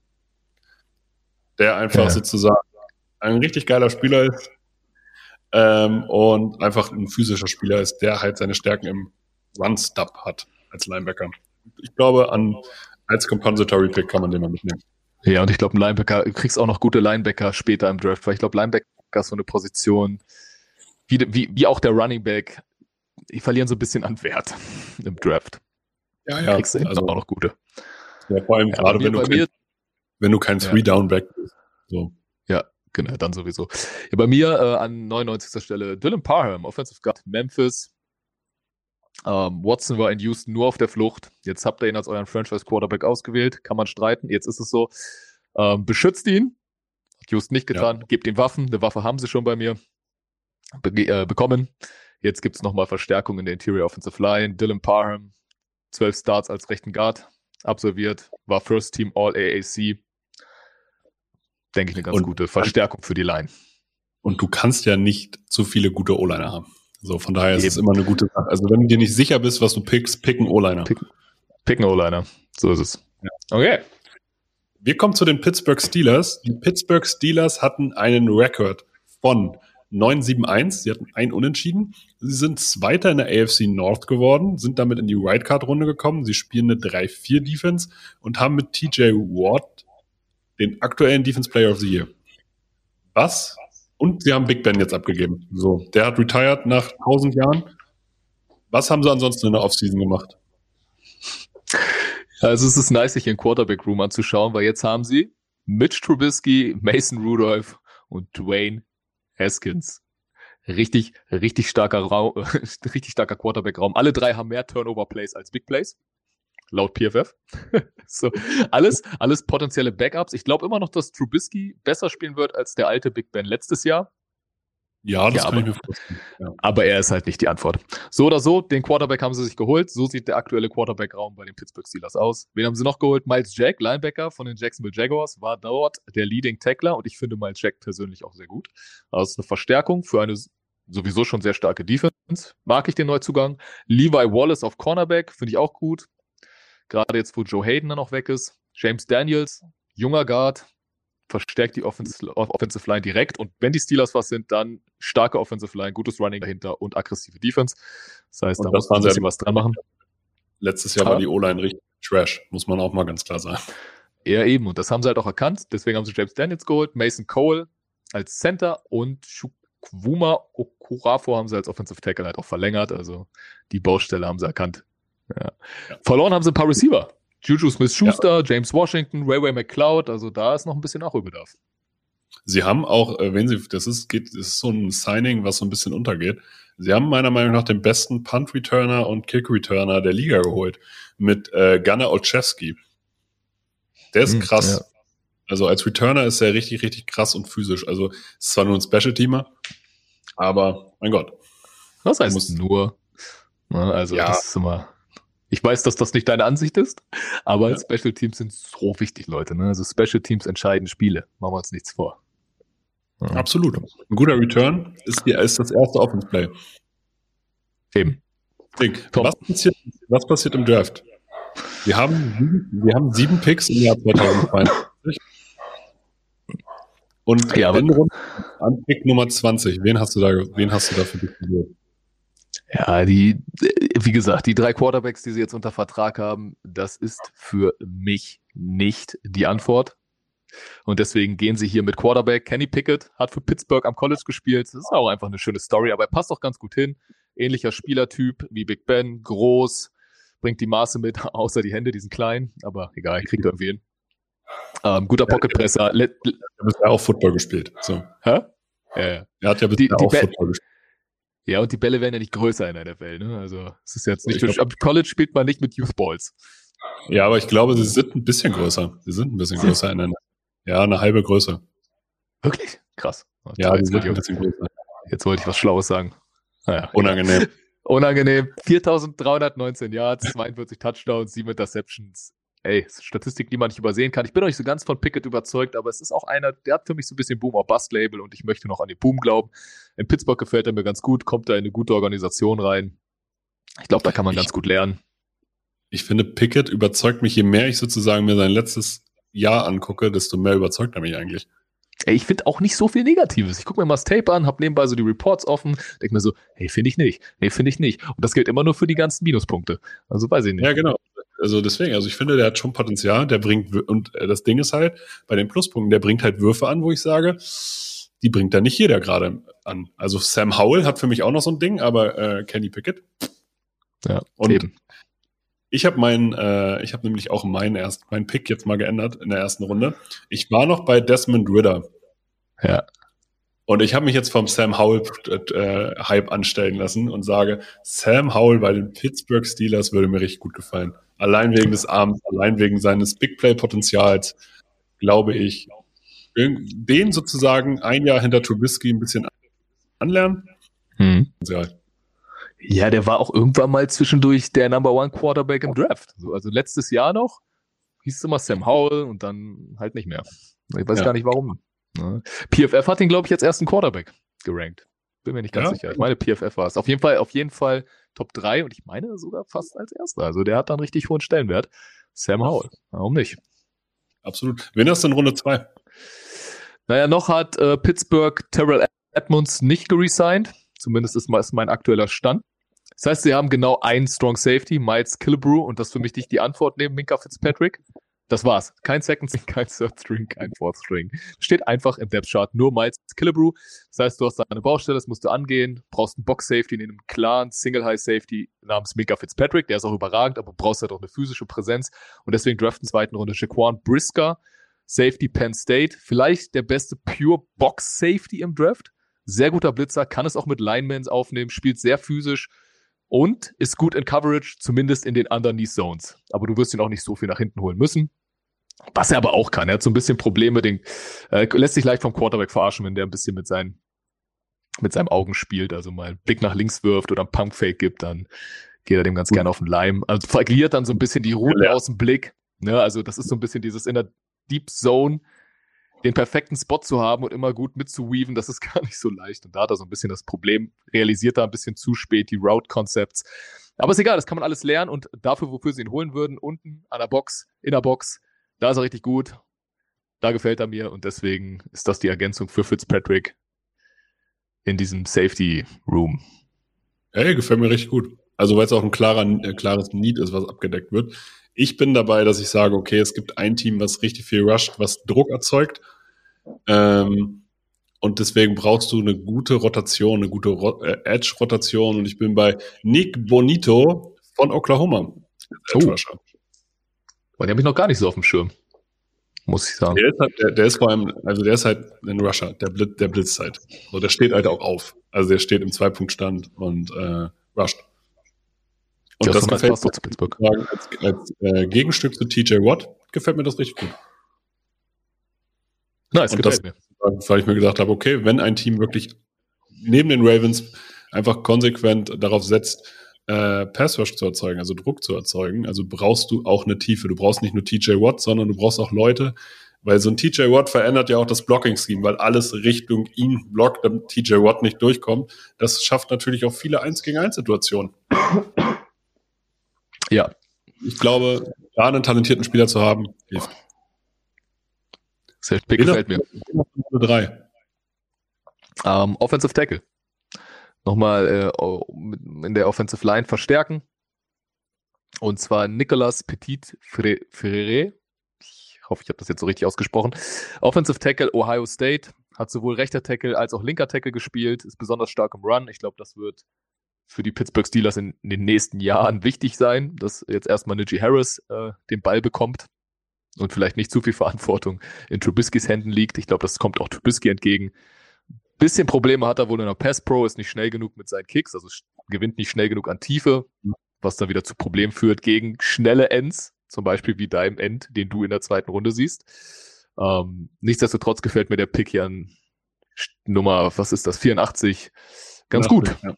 Der einfach ja. sozusagen ein richtig geiler Spieler ist ähm, und einfach ein physischer Spieler ist, der halt seine Stärken im Run-Stop hat als Linebacker. Ich glaube, an als Compensatory Pick kann man den mal mitnehmen. Ja, und ich glaube, ein Linebacker, du kriegst auch noch gute Linebacker später im Draft, weil ich glaube, Linebacker ist so eine Position, wie, wie, wie auch der Running Back, die verlieren so ein bisschen an Wert im Draft. Ja, ja. Kriegst du also, auch noch gute. Ja, vor allem ja, gerade, wenn, kein, wenn du kein Three-Down-Back bist. So. Ja, genau, dann sowieso. Ja, bei mir äh, an neunundneunzigster Stelle Dylan Parham, Offensive Guard, Memphis. Ähm, Watson war in Houston nur auf der Flucht. Jetzt habt ihr ihn als euren Franchise-Quarterback ausgewählt. Kann man streiten. Jetzt ist es so. Ähm, beschützt ihn. Hat Houston nicht getan. Ja. Gebt ihm Waffen. Eine Waffe haben sie schon bei mir be- äh, bekommen. Jetzt gibt es nochmal Verstärkung in der Interior Offensive Line. Dylan Parham, zwölf Starts als rechten Guard, absolviert, war First Team All-A A C. Denke ich, eine ganz und, gute Verstärkung für die Line. Und du kannst ja nicht zu viele gute O-Liner haben. So, von daher ist Eben. es immer eine gute Sache. Also wenn du dir nicht sicher bist, was du pickst, pick einen O-Liner. Pick, pick einen O-Liner, so ist es. Ja. Okay. Wir kommen zu den Pittsburgh Steelers. Die Pittsburgh Steelers hatten einen Rekord von neun sieben eins, sie hatten ein Unentschieden. Sie sind Zweiter in der A F C North geworden, sind damit in die Wildcard-Runde gekommen. Sie spielen eine drei vier Defense und haben mit T J Watt den aktuellen Defense Player of the Year. Was? Und sie haben Big Ben jetzt abgegeben. So, der hat retired nach tausend Jahren. Was haben sie ansonsten in der Offseason gemacht? Also es ist nice, sich den Quarterback-Room anzuschauen, weil jetzt haben sie Mitch Trubisky, Mason Rudolph und Dwayne Haskins. Richtig, richtig starker Raum, richtig starker Quarterback-Raum. Alle drei haben mehr Turnover-Plays als Big-Plays. Laut P F F. So, alles, alles potenzielle Backups. Ich glaube immer noch, dass Trubisky besser spielen wird als der alte Big Ben letztes Jahr. Ja, das ja, kann aber, ich mir vorstellen. Ja. Aber er ist halt nicht die Antwort. So oder so, den Quarterback haben sie sich geholt. So sieht der aktuelle Quarterback-Raum bei den Pittsburgh Steelers aus. Wen haben sie noch geholt? Miles Jack, Linebacker von den Jacksonville Jaguars, war dort der Leading Tackler und ich finde Miles Jack persönlich auch sehr gut. Das ist eine Verstärkung für eine sowieso schon sehr starke Defense. Mag ich den Neuzugang. Levi Wallace auf Cornerback, finde ich auch gut. Gerade jetzt, wo Joe Hayden dann auch weg ist. James Daniels, junger Guard, verstärkt die Offensive, Offensive Line direkt. Und wenn die Steelers was sind, dann starke Offensive Line, gutes Running dahinter und aggressive Defense. Das heißt, Und da das muss man ein waren bisschen sie- was dran machen. Letztes Jahr Ah. war die O-Line richtig Trash, muss man auch mal ganz klar sagen. Ja, eben. Und das haben sie halt auch erkannt. Deswegen haben sie James Daniels geholt, Mason Cole als Center und Chukwuma Okorafor haben sie als Offensive Tackle halt auch verlängert. Also die Baustelle haben sie erkannt. Ja. Ja. Verloren haben sie ein paar Receiver. Juju Smith-Schuster, James Washington, Ray Ray McCloud. Also da ist noch ein bisschen Nachholbedarf. Sie haben auch, äh, wenn sie, das ist, geht, das ist so ein Signing, was so ein bisschen untergeht. Sie haben meiner Meinung nach den besten Punt-Returner und Kick-Returner der Liga geholt mit äh, Gunnar Olszewski. Der ist Hm, krass. ja. Also als Returner ist er richtig, richtig krass und physisch. Also ist zwar nur ein Special-Teamer, aber mein Gott. Was heißt muss- nur? Na, also Ja. das ist immer. Ich weiß, dass das nicht deine Ansicht ist, aber Ja. Special Teams sind so wichtig, Leute. Ne? Also Special Teams entscheiden Spiele. Machen wir uns nichts vor. Ja. Absolut. Ein guter Return ist, die, ist das erste Offense-Play. Eben. Ding. Tom. Was passiert, was passiert im Draft? Wir haben, sieben- wir haben sieben Picks im Jahr zweitausendzweiundzwanzig. Und Ja, aber- in Runde an Pick Nummer zwanzig. Wen hast du da, wen hast du da für dich gewählt? Ja, die, wie gesagt, die drei Quarterbacks, die sie jetzt unter Vertrag haben, das ist für mich nicht die Antwort. Und deswegen gehen sie hier mit Quarterback. Kenny Pickett hat für Pittsburgh am College gespielt. Das ist auch einfach eine schöne Story, aber er passt auch ganz gut hin. Ähnlicher Spielertyp wie Big Ben, groß, bringt die Maße mit, außer die Hände, die sind klein, aber egal, kriegt er irgendwie hin. Ähm, guter Pocketpresser. Let- Du hast ja auch Football gespielt. So. Hä? Ja, ja. Er hat ja bisher Die- die auch Ba- Football gespielt. Ja, und die Bälle werden ja nicht größer in der N F L, ne? Also, es ist jetzt nicht Ich für, am College spielt man nicht mit Youth Balls. Ja, aber ich glaube, sie sind ein bisschen größer. Sie sind ein bisschen größer in der, ja, eine halbe Größe. Wirklich? Krass. Ja, sie jetzt, sind wollte ein ich, bisschen größer. jetzt wollte ich was Schlaues sagen. Naja, Unangenehm. unangenehm. viertausenddreihundertneunzehn Yards, zweiundvierzig Touchdowns, sieben Interceptions. Ey, ist eine Statistik, die man nicht übersehen kann. Ich bin noch nicht so ganz von Pickett überzeugt, aber es ist auch einer, der hat für mich so ein bisschen Boom-or-Bust-Label und ich möchte noch an den Boom glauben. In Pittsburgh gefällt er mir ganz gut, kommt da in eine gute Organisation rein. Ich glaube, da kann man Ich- ganz gut lernen. Ich finde, Pickett überzeugt mich, je mehr ich sozusagen mir sein letztes Jahr angucke, desto mehr überzeugt er mich eigentlich. Ey, ich finde auch nicht so viel Negatives. Ich gucke mir mal das Tape an, habe nebenbei so die Reports offen, denke mir so, hey, finde ich nicht, hey, finde ich nicht. Und das gilt immer nur für die ganzen Minuspunkte. Also weiß ich nicht. Ja, genau. Also deswegen, also ich finde, der hat schon Potenzial, der bringt, Wür- und äh, das Ding ist halt, bei den Pluspunkten, der bringt halt Würfe an, wo ich sage, die bringt da nicht jeder gerade an. Also Sam Howell hat für mich auch noch so ein Ding, aber äh, Kenny Pickett. Ja, Und eben. ich habe meinen, äh, ich habe nämlich auch meinen erst, meinen Pick jetzt mal geändert in der ersten Runde. Ich war noch bei Desmond Ridder. Ja. Und ich habe mich jetzt vom Sam Howell-Hype äh, anstellen lassen und sage, Sam Howell bei den Pittsburgh Steelers würde mir richtig gut gefallen. Allein wegen des Arms, allein wegen seines Big-Play-Potenzials, glaube ich, den sozusagen ein Jahr hinter Trubisky ein bisschen anlernen. Hm. Ja, Ja, der war auch irgendwann mal zwischendurch der Number One Quarterback im Draft. So, also letztes Jahr noch hieß es immer Sam Howell und dann halt nicht mehr. Ich weiß Ja. gar nicht warum. Ne? P F F hat ihn, glaube ich, jetzt ersten Quarterback gerankt. Bin mir nicht ganz Ja? sicher. Ich meine, P F F war es. Auf jeden Fall, auf jeden Fall Top drei und ich meine sogar fast als erster. Also der hat dann richtig hohen Stellenwert. Sam Howell. Warum nicht? absolut. Wen hast du in Runde zwei? Naja, noch hat äh, Pittsburgh Terrell Edmonds nicht geresigned. Zumindest ist, ist mein aktueller Stand. Das heißt, sie haben genau einen Strong Safety, Miles Killebrew, und das ist für mich nicht die Antwort neben Minka Fitzpatrick. Das war's. Kein Second String, kein Third String, kein Fourth String. Steht einfach im Depth Chart nur Miles Killebrew. Das heißt, du hast da eine Baustelle, das musst du angehen, brauchst einen Box Safety in einem klaren Single High Safety namens Minka Fitzpatrick. Der ist auch überragend, aber brauchst halt auch eine physische Präsenz. Und deswegen draften in der zweiten Runde Shaquan Brisker, Safety Penn State. Vielleicht der beste Pure Box Safety im Draft. Sehr guter Blitzer, kann es auch mit Linemans aufnehmen, spielt sehr physisch und ist gut in Coverage, zumindest in den Underneath Zones. Aber du wirst ihn auch nicht so viel nach hinten holen müssen. Was er aber auch kann. Er hat so ein bisschen Probleme, den, äh, lässt sich leicht vom Quarterback verarschen, wenn der ein bisschen mit seinen, mit seinen Augen spielt, also mal einen Blick nach links wirft oder einen Pump-Fake gibt, dann geht er dem ganz gerne auf den Leim. Also verliert dann so ein bisschen die Routen Ja. aus dem Blick. Ne? Also das ist so ein bisschen dieses in der Deep Zone, den perfekten Spot zu haben und immer gut mitzuweaven, das ist gar nicht so leicht. Und da hat er so ein bisschen das Problem, realisiert da ein bisschen zu spät die Route-Concepts. Aber ist egal, das kann man alles lernen und dafür, wofür sie ihn holen würden, unten an der Box, in der Box, Da ist er richtig gut. Da gefällt er mir und deswegen ist das die Ergänzung für Fitzpatrick in diesem Safety Room. Hey, gefällt mir richtig gut. Also weil es auch ein klarer, äh, klares Need ist, was abgedeckt wird. Ich bin dabei, dass ich sage, okay, es gibt ein Team, was richtig viel rusht, was Druck erzeugt. Ähm, und deswegen brauchst du eine gute Rotation, eine gute Ro- äh, Edge-Rotation. Und ich bin bei Nick Bonito von Oklahoma. Edge Oh. Rusher. Und den habe ich noch gar nicht so auf dem Schirm, muss ich sagen. Der ist, halt, der, der ist vor allem, also der ist halt ein Rusher, der, Blitz, der blitzt halt. So, der steht halt auch auf. Also der steht im Zwei-Punkt-Stand und äh, rusht. Und Ja, das so nice gefällt passt doch zu Pittsburgh. mir als, als äh, Gegenstück zu T J Watt, gefällt mir das richtig gut. Nice, Und gefällt mir. Weil ich mir gedacht habe, okay, wenn ein Team wirklich neben den Ravens einfach konsequent darauf setzt, äh, Pass Rush zu erzeugen, also Druck zu erzeugen, also brauchst du auch eine Tiefe. Du brauchst nicht nur T J Watt, sondern du brauchst auch Leute, weil so ein T J Watt verändert ja auch das Blocking-Scheme, weil alles Richtung ihn blockt, damit T J Watt nicht durchkommt. Das schafft natürlich auch viele eins gegen eins Situationen. Ja, Ich glaube, da einen talentierten Spieler zu haben, hilft. Safe Pick gefällt mir. Runde drei. Ähm, Offensive Tackle. Nochmal äh, in der Offensive Line verstärken. Und zwar Nicolas Petit-Frere. Ich hoffe, ich habe das jetzt so richtig ausgesprochen. Offensive Tackle Ohio State. Hat sowohl rechter Tackle als auch linker Tackle gespielt. Ist besonders stark im Run. Ich glaube, das wird für die Pittsburgh Steelers in, in den nächsten Jahren wichtig sein, dass jetzt erstmal Najee Harris äh, den Ball bekommt und vielleicht nicht zu viel Verantwortung in Trubiskys Händen liegt. Ich glaube, das kommt auch Trubisky entgegen. Bisschen Probleme hat er wohl in der Pass Pro, ist nicht schnell genug mit seinen Kicks, also gewinnt nicht schnell genug an Tiefe, was dann wieder zu Problemen führt gegen schnelle Ends, zum Beispiel wie deinem End, den du in der zweiten Runde siehst. Ähm, nichtsdestotrotz gefällt mir der Pick hier an Nummer, was ist das, vierundachtzig, ganz gut. Ja.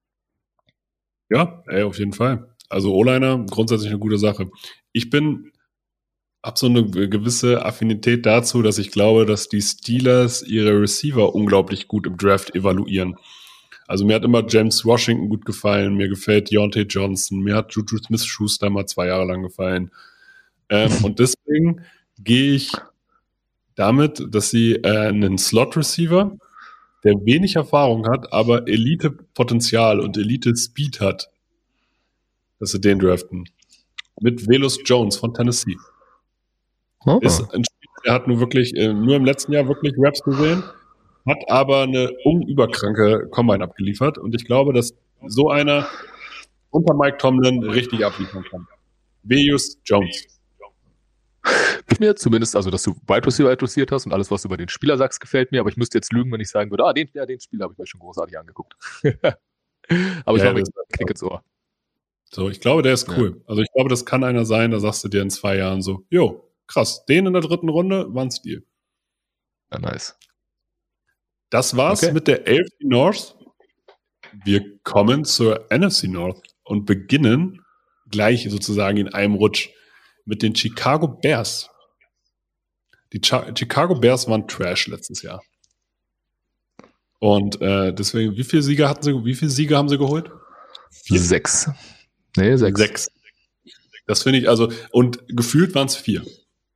Ja, ey, auf jeden Fall. Also O-Liner, grundsätzlich eine gute Sache. Ich bin, hab so eine gewisse Affinität dazu, dass ich glaube, dass die Steelers ihre Receiver unglaublich gut im Draft evaluieren. Also mir hat immer James Washington gut gefallen, mir gefällt Deontay Johnson, mir hat Juju Smith-Schuster mal zwei Jahre lang gefallen. Ähm, und deswegen gehe ich damit, dass sie äh, einen Slot-Receiver, der wenig Erfahrung hat, aber Elite-Potenzial und Elite-Speed hat, dass sie den draften. Mit Velus Jones von Tennessee. Oh. Ist ein Spieler, der hat nur wirklich, äh, nur im letzten Jahr wirklich Raps gesehen, hat aber eine unüberkranke Combine abgeliefert und ich glaube, dass so einer unter Mike Tomlin richtig abliefern kann. Velus Jones. Mir zumindest, also dass du Wide Receiver adressiert hast und alles, was du über den Spieler sagst, gefällt mir, aber ich müsste jetzt lügen, wenn ich sagen würde, ah, den, ja, den Spieler habe ich mir schon großartig angeguckt. aber ich Ja, mache mir das- Knick ins Ohr. So, ich glaube, der ist cool. Also ich glaube, das kann einer sein, da sagst du dir in zwei Jahren so, jo, krass, den in der dritten Runde war ein Stil. Ja, nice. Das war's Okay. mit der A F C North. Wir kommen zur N F C North und beginnen gleich sozusagen in einem Rutsch mit den Chicago Bears. Die Cha- Chicago Bears waren Trash letztes Jahr. Und äh, deswegen, wie viele Siege hatten sie, wie viele Siege haben sie geholt? Vier. Sechs. Nee, sechs. Sechs. Das finde ich, also, und gefühlt waren es vier.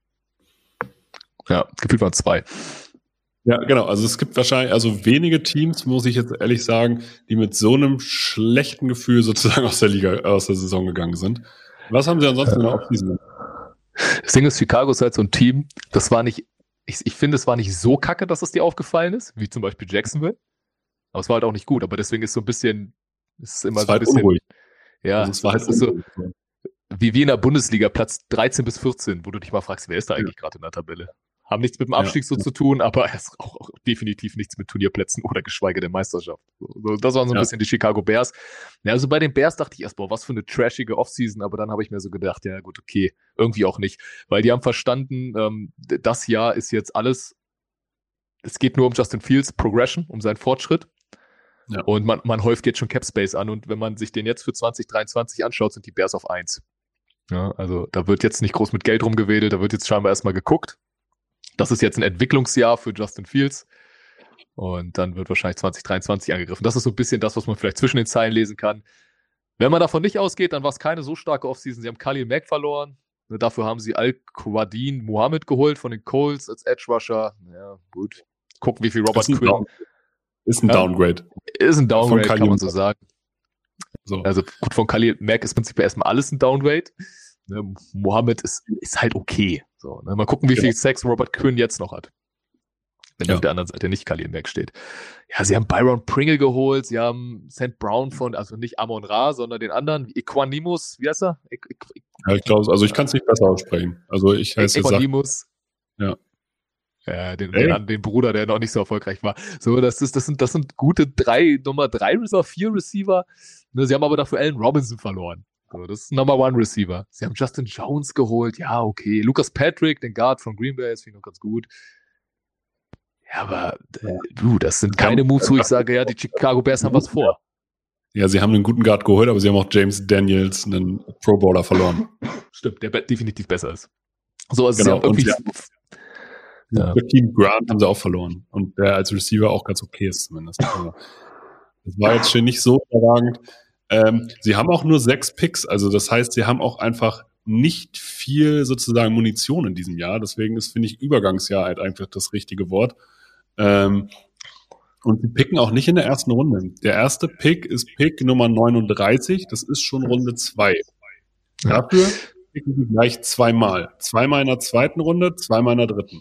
Ja, gefühlt waren zwei. Ja, genau. Also es gibt wahrscheinlich, also wenige Teams, muss ich jetzt ehrlich sagen, die mit so einem schlechten Gefühl sozusagen aus der Liga, aus der Saison gegangen sind. Was haben sie ansonsten in der Offseason gemacht? Das Ding ist, Chicago ist halt so ein Team, das war nicht, ich, ich finde, es war nicht so kacke, dass es dir aufgefallen ist, wie zum Beispiel Jacksonville. Aber es war halt auch nicht gut, aber deswegen ist so ein bisschen, es ist immer Es so war ein halt bisschen, unruhig. ja, Also es war halt es ist so, unruhig. wie, wie in der Bundesliga, Platz dreizehn bis vierzehn, wo du dich mal fragst, wer ist da eigentlich gerade in der Tabelle? Haben nichts mit dem Abstieg Ja. so zu tun, aber es auch, auch definitiv nichts mit Turnierplätzen oder geschweige denn Meisterschaft. So, das waren so ein Ja. bisschen die Chicago Bears. Ja, also bei den Bears dachte ich erst, boah, was für eine trashige Offseason, aber dann habe ich mir so gedacht, ja gut, okay, irgendwie auch nicht. Weil die haben verstanden, ähm, das Jahr ist jetzt alles, es geht nur um Justin Fields Progression, um seinen Fortschritt. Ja. Und man, man häuft jetzt schon Cap Space an und wenn man sich den jetzt für zwanzig dreiundzwanzig anschaut, sind die Bears auf eins. Ja, also da wird jetzt nicht groß mit Geld rumgewedelt, da wird jetzt scheinbar erstmal geguckt. Das ist jetzt ein Entwicklungsjahr für Justin Fields und dann wird wahrscheinlich zwanzig dreiundzwanzig angegriffen. Das ist so ein bisschen das, was man vielleicht zwischen den Zeilen lesen kann. Wenn man davon nicht ausgeht, dann war es keine so starke Offseason. Sie haben Khalil Mack verloren, Ne, dafür haben sie Al-Quadin Mohammed geholt von den Colts als Edge Rusher. Ja, gut. Gucken, wie viel Robert ist ein, Quinn. Down, ist ein Ja? Downgrade. Ist ein Downgrade, Von kann man so sagen. So. Also gut, von Khalil Mack ist prinzipiell erstmal alles ein Downgrade. Ne, Mohammed ist, ist halt okay. So, ne, mal gucken, wie Genau. viel Sex Robert Quinn jetzt noch hat. Wenn Ja. auf der anderen Seite nicht Khalil Mack steht. Ja, sie haben Byron Pringle geholt, sie haben Saint Brown von, also nicht Amon Ra, sondern den anderen, Equanimus, wie heißt er? E e Ja, ich glaube, also ich kann es nicht besser aussprechen. Also ich heiße jetzt Equanimus. Ja. Ja, den, Hey. den, den Bruder, der noch nicht so erfolgreich war. So, das ist, das sind, das sind gute drei, Nummer drei Receiver, vier Receiver. Ne, sie haben aber dafür Allen Robinson verloren. So, das ist Number One Receiver. Sie haben Justin Jones geholt, ja, okay. Lucas Patrick, den Guard von Green Bay, ist finde ich noch ganz gut. Ja, aber äh, du, das sind keine Moves, wo ich sage, ja, die Chicago Bears haben was vor. Ja, sie haben einen guten Guard geholt, aber sie haben auch James Daniels, einen Pro Bowler, verloren. Stimmt, der be- definitiv besser ist. So, also Genau, sie haben und irgendwie. sie Ja. Team Grant haben sie auch verloren. Und der als Receiver auch ganz okay ist zumindest. Also, das war jetzt schon nicht so überragend. Ähm, sie haben auch nur sechs Picks, also das heißt, sie haben auch einfach nicht viel sozusagen Munition in diesem Jahr. Deswegen ist, finde ich, Übergangsjahr halt einfach das richtige Wort. Ähm, und sie picken auch nicht in der ersten Runde. Der erste Pick ist Pick Nummer neununddreißig, das ist schon Runde zwei. Ja. Dafür picken sie gleich zweimal. Zweimal in der zweiten Runde, zweimal in der dritten.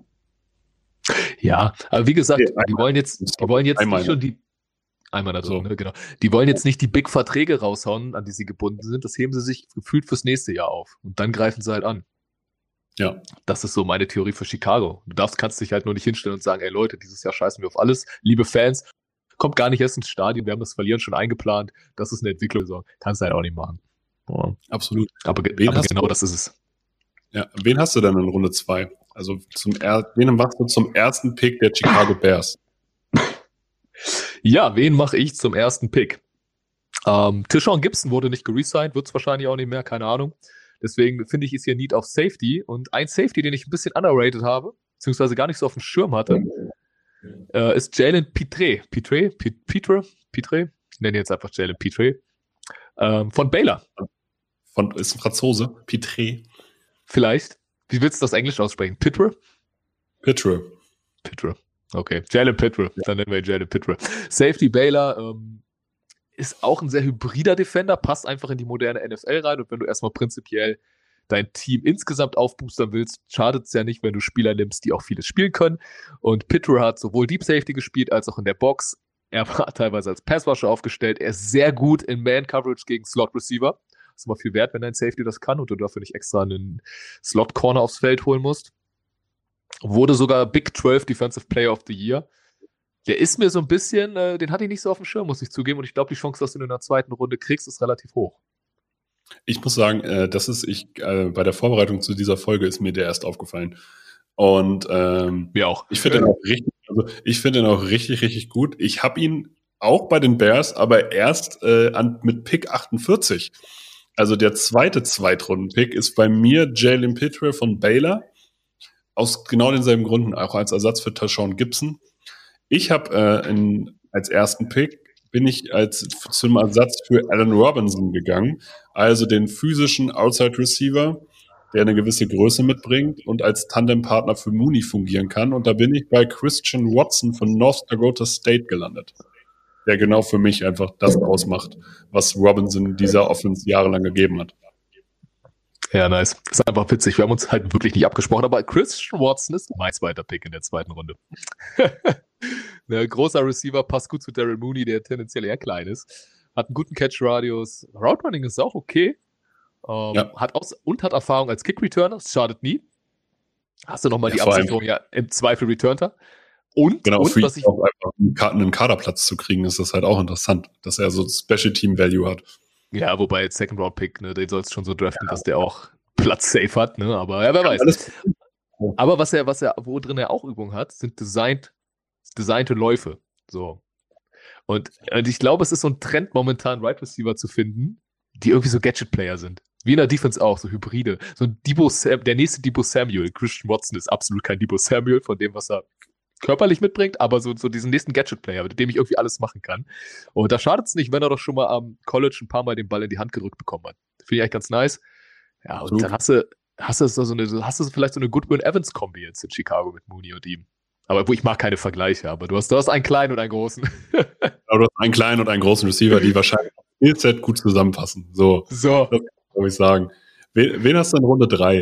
Ja, aber wie gesagt, Okay, die wollen jetzt, die wollen jetzt einmal. nicht schon die. Einmal da drin, So. ne, genau. Die wollen jetzt nicht die Big-Verträge raushauen, an die sie gebunden sind. Das heben sie sich gefühlt fürs nächste Jahr auf. Und dann greifen sie halt an. Ja. Das ist so meine Theorie für Chicago. Du darfst, kannst dich halt nur nicht hinstellen und sagen, ey Leute, dieses Jahr scheißen wir auf alles. Liebe Fans, kommt gar nicht erst ins Stadion. Wir haben das Verlieren schon eingeplant. Das ist eine Entwicklung. So. Kannst du halt auch nicht machen. Ja. Absolut. Aber, ge- Wen aber hast genau du? das ist es. Ja, wen hast du denn in Runde zwei? Also zum er wen machst du zum ersten Pick der Chicago Bears? Ja, wen mache ich zum ersten Pick? Ähm, Tishon Gibson wurde nicht geresigned, wird es wahrscheinlich auch nicht mehr, keine Ahnung. Deswegen finde ich, ist hier Need auf Safety. Und ein Safety, den ich ein bisschen underrated habe, beziehungsweise gar nicht so auf dem Schirm hatte, äh, ist Jalen Pitre. Pitre? Pit- Pitre? Pitre? Ich nenne ihn jetzt einfach Jalen Pitre. Ähm, von Baylor. Von, ist ein Franzose, Pitre. Vielleicht. Wie willst du das Englisch aussprechen? Pitre? Pitre. Pitre. Okay, Jalen Pitre. Dann nennen wir ihn Jalen Pitre. Safety Baylor ähm, ist auch ein sehr hybrider Defender, passt einfach in die moderne N F L rein. Und wenn du erstmal prinzipiell dein Team insgesamt aufboostern willst, schadet es ja nicht, wenn du Spieler nimmst, die auch vieles spielen können. Und Pitre hat sowohl Deep Safety gespielt, als auch in der Box. Er war teilweise als Passwasher aufgestellt. Er ist sehr gut in Man-Coverage gegen Slot-Receiver. Das ist immer viel wert, wenn dein Safety das kann und du dafür nicht extra einen Slot-Corner aufs Feld holen musst. Wurde sogar Big zwölf Defensive Player of the Year. Der ist mir so ein bisschen, äh, den hatte ich nicht so auf dem Schirm, muss ich zugeben. Und ich glaube, die Chance, dass du ihn in der zweiten Runde kriegst, ist relativ hoch. Ich muss sagen, äh, das ist ich äh, bei der Vorbereitung zu dieser Folge ist mir der erst aufgefallen. Und ähm, Mir auch. ich finde ihn auch richtig, also ich finde ihn auch richtig, richtig gut. Ich habe ihn auch bei den Bears, aber erst äh, an, mit Pick achtundvierzig. Also der zweite Zweitrunden-Pick ist bei mir Jalen Pitre von Baylor. Aus genau denselben Gründen, auch als Ersatz für Tashon Gibson. Ich habe äh, in, als ersten Pick bin ich als zum Ersatz für Allen Robinson gegangen, also den physischen Outside Receiver, der eine gewisse Größe mitbringt und als Tandempartner für Mooney fungieren kann. Und da bin ich bei Christian Watson von North Dakota State gelandet, der genau für mich einfach das ausmacht, was Robinson dieser Offense jahrelang gegeben hat. Ja, nice. Ist einfach witzig. Wir haben uns halt wirklich nicht abgesprochen, aber Christian Watson ist mein zweiter Pick in der zweiten Runde. Ne, großer Receiver, passt gut zu Darren Mooney, der tendenziell eher klein ist. Hat einen guten Catch-Radius. Route Running ist auch okay. Ähm, Ja. hat aus und hat Erfahrung als Kick-Returner. Das schadet nie. Hast du nochmal Ja, die vor allem- Absicherung, ja, im Zweifel Returner. Und, Genau, und für ihn was ich, auch einfach einen Ka- einen Kaderplatz zu kriegen, ist das halt auch interessant, dass er so Special Team Value hat. ja, wobei Second Round Pick, ne, den sollst du schon so draften, dass der auch Platz safe hat, ne, aber ja, wer weiß. Alles Aber was er, was er, wo drin er auch Übung hat, sind designed, designte Läufe. So. Und, und ich glaube, es ist so ein Trend momentan, Right Receiver zu finden, die irgendwie so Gadget-Player sind. Wie in der Defense auch, so Hybride. So ein Debo Sam, der nächste Debo Samuel. Christian Watson ist absolut kein Debo Samuel von dem, was er körperlich mitbringt, aber so, so diesen nächsten Gadget-Player, mit dem ich irgendwie alles machen kann. Und da schadet es nicht, wenn er doch schon mal am College ein paar Mal den Ball in die Hand gerückt bekommen hat. Finde ich eigentlich ganz nice. Ja, und True. dann hast du, hast du so so eine, hast du vielleicht so eine Goodwin-Evans-Kombi jetzt in Chicago mit Mooney und ihm. Aber wo ich mag keine Vergleiche, aber du hast, du hast einen kleinen und einen großen. Aber du hast einen kleinen und einen großen Receiver, die wahrscheinlich im Skillset gut zusammenpassen. So, So. das kann ich sagen. Wen, wen hast du in Runde drei?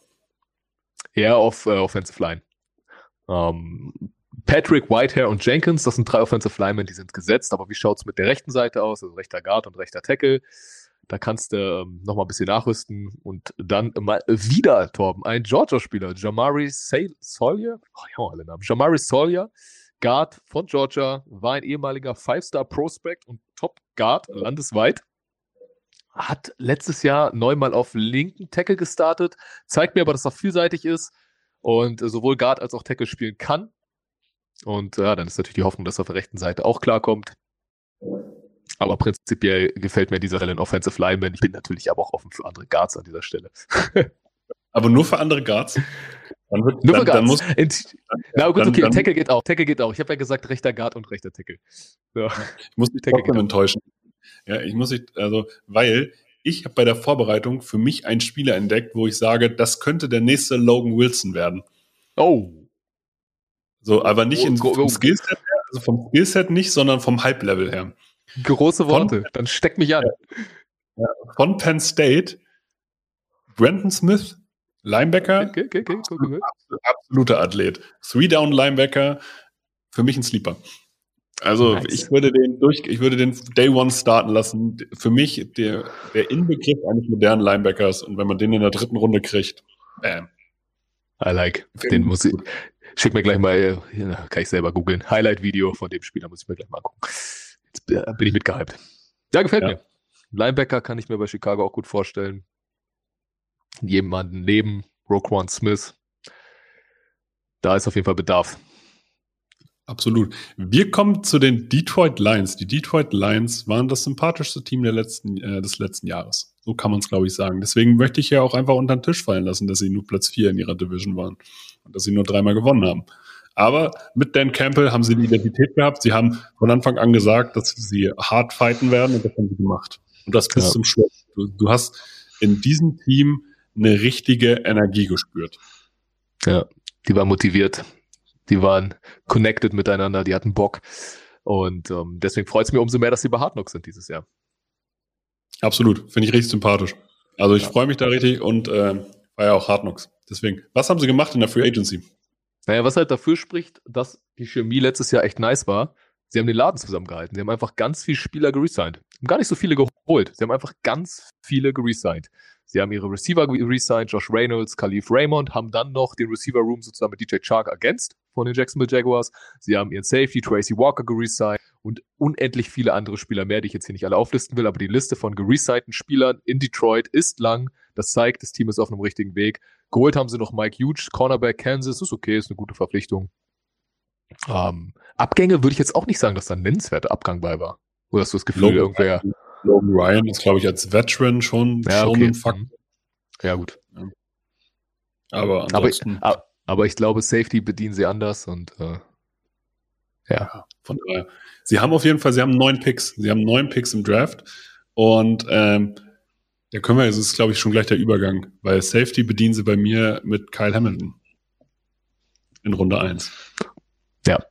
Ja, auf äh, Offensive Line. Ähm, Patrick, Whitehair und Jenkins, das sind drei Offensive Linemen, die sind gesetzt, aber wie schaut's mit der rechten Seite aus, also rechter Guard und rechter Tackle? Da kannst du ähm, noch mal ein bisschen nachrüsten und dann mal wieder, Torben, ein Georgia-Spieler, Jamari Sawyer, oh, ja, alle Namen, Jamari Sawyer, Guard von Georgia, war ein ehemaliger Five-Star-Prospect und Top-Guard landesweit, hat letztes Jahr neu mal auf linken Tackle gestartet, zeigt mir aber, dass er vielseitig ist und äh, sowohl Guard als auch Tackle spielen kann. Und ja, dann ist natürlich die Hoffnung, dass er auf der rechten Seite auch klarkommt. Aber prinzipiell gefällt mir dieser Stelle ein Offensive Lineman. Ich bin natürlich aber auch offen für andere Guards an dieser Stelle. Aber nur für andere Guards? Dann wird, Nur dann, für dann Guards. muss, In, na gut, dann, okay, dann, Tackle geht auch. Tackle geht auch. Ich habe ja gesagt, rechter Guard und rechter Tackle. Ja. Ich muss dich trotzdem enttäuschen. Ja, ich muss dich, also, weil ich habe bei der Vorbereitung für mich einen Spieler entdeckt, wo ich sage, das könnte der nächste Logan Wilson werden. Oh. So, aber nicht Oh, in, go, vom go. Skillset her, also vom Skillset nicht, sondern vom Hype-Level her. Große Worte. Von, dann steck mich an. Ja, von Penn State, Brandon Smith, Linebacker, Okay, okay, okay, okay, okay. absoluter Athlet. Three-Down-Linebacker, für mich ein Sleeper. Also Nice. ich würde den durch, ich würde den Day One starten lassen. Für mich der, der Inbegriff eines modernen Linebackers. Und wenn man den in der dritten Runde kriegt, bam. I like. Den muss ich. Schick mir gleich mal, ja, kann ich selber googeln. Highlight-Video von dem Spieler muss ich mir gleich mal angucken. Jetzt bin ich mitgehypt. Ja, gefällt Ja. mir. Linebacker kann ich mir bei Chicago auch gut vorstellen. Jemanden neben Roquan Smith. Da ist auf jeden Fall Bedarf. Absolut. Wir kommen zu den Detroit Lions. Die Detroit Lions waren das sympathischste Team der letzten, äh, des letzten Jahres. So kann man es, glaube ich, sagen. Deswegen möchte ich ja auch einfach unter den Tisch fallen lassen, dass sie nur Platz vier in ihrer Division waren und dass sie nur dreimal gewonnen haben. Aber mit Dan Campbell haben sie die Identität gehabt. Sie haben von Anfang an gesagt, dass sie hart fighten werden und das haben sie gemacht. Und das bis Ja. zum Schluss. Du, du hast in diesem Team eine richtige Energie gespürt. Ja, die waren motiviert. Die waren connected miteinander, die hatten Bock. Und ähm, deswegen freut es mich umso mehr, dass sie bei Hard Knocks sind dieses Jahr. Absolut, finde ich richtig sympathisch. Also ich Ja. freue mich da richtig und äh, war ja auch Hard Knocks. Deswegen, was haben sie gemacht in der Free Agency? Naja, was halt dafür spricht, dass die Chemie letztes Jahr echt nice war, sie haben den Laden zusammengehalten. Sie haben einfach ganz viele Spieler geresigned. Haben gar nicht so viele geholt. Sie haben einfach ganz viele geresigned. Sie haben ihre Receiver geresigned, Josh Reynolds, Khalif Raymond, haben dann noch den Receiver-Room sozusagen mit D J Chark ergänzt von den Jacksonville Jaguars. Sie haben ihren Safety, Tracy Walker, geresigned und unendlich viele andere Spieler mehr, die ich jetzt hier nicht alle auflisten will, aber die Liste von geresignten Spielern in Detroit ist lang. Das zeigt, das Team ist auf einem richtigen Weg. Geholt haben sie noch Mike Hughes, Cornerback Kansas, ist okay, ist eine gute Verpflichtung. Ähm, Abgänge würde ich jetzt auch nicht sagen, dass da ein nennenswerter Abgang bei war. Oder hast du das Gefühl, Logan, irgendwer... Logan Ryan ist, glaube ich, als Veteran schon, Ja, schon okay. ein Fakt. Ja, gut. Aber Aber, ansonsten, aber, aber ich glaube, Safety bedienen sie anders und äh, ja. ja, von daher. Sie haben auf jeden Fall, sie haben neun Picks. Sie haben neun Picks im Draft. Und ähm, da können wir, es ist, glaube ich, schon gleich der Übergang, weil Safety bedienen sie bei mir mit Kyle Hamilton in Runde eins. Ja.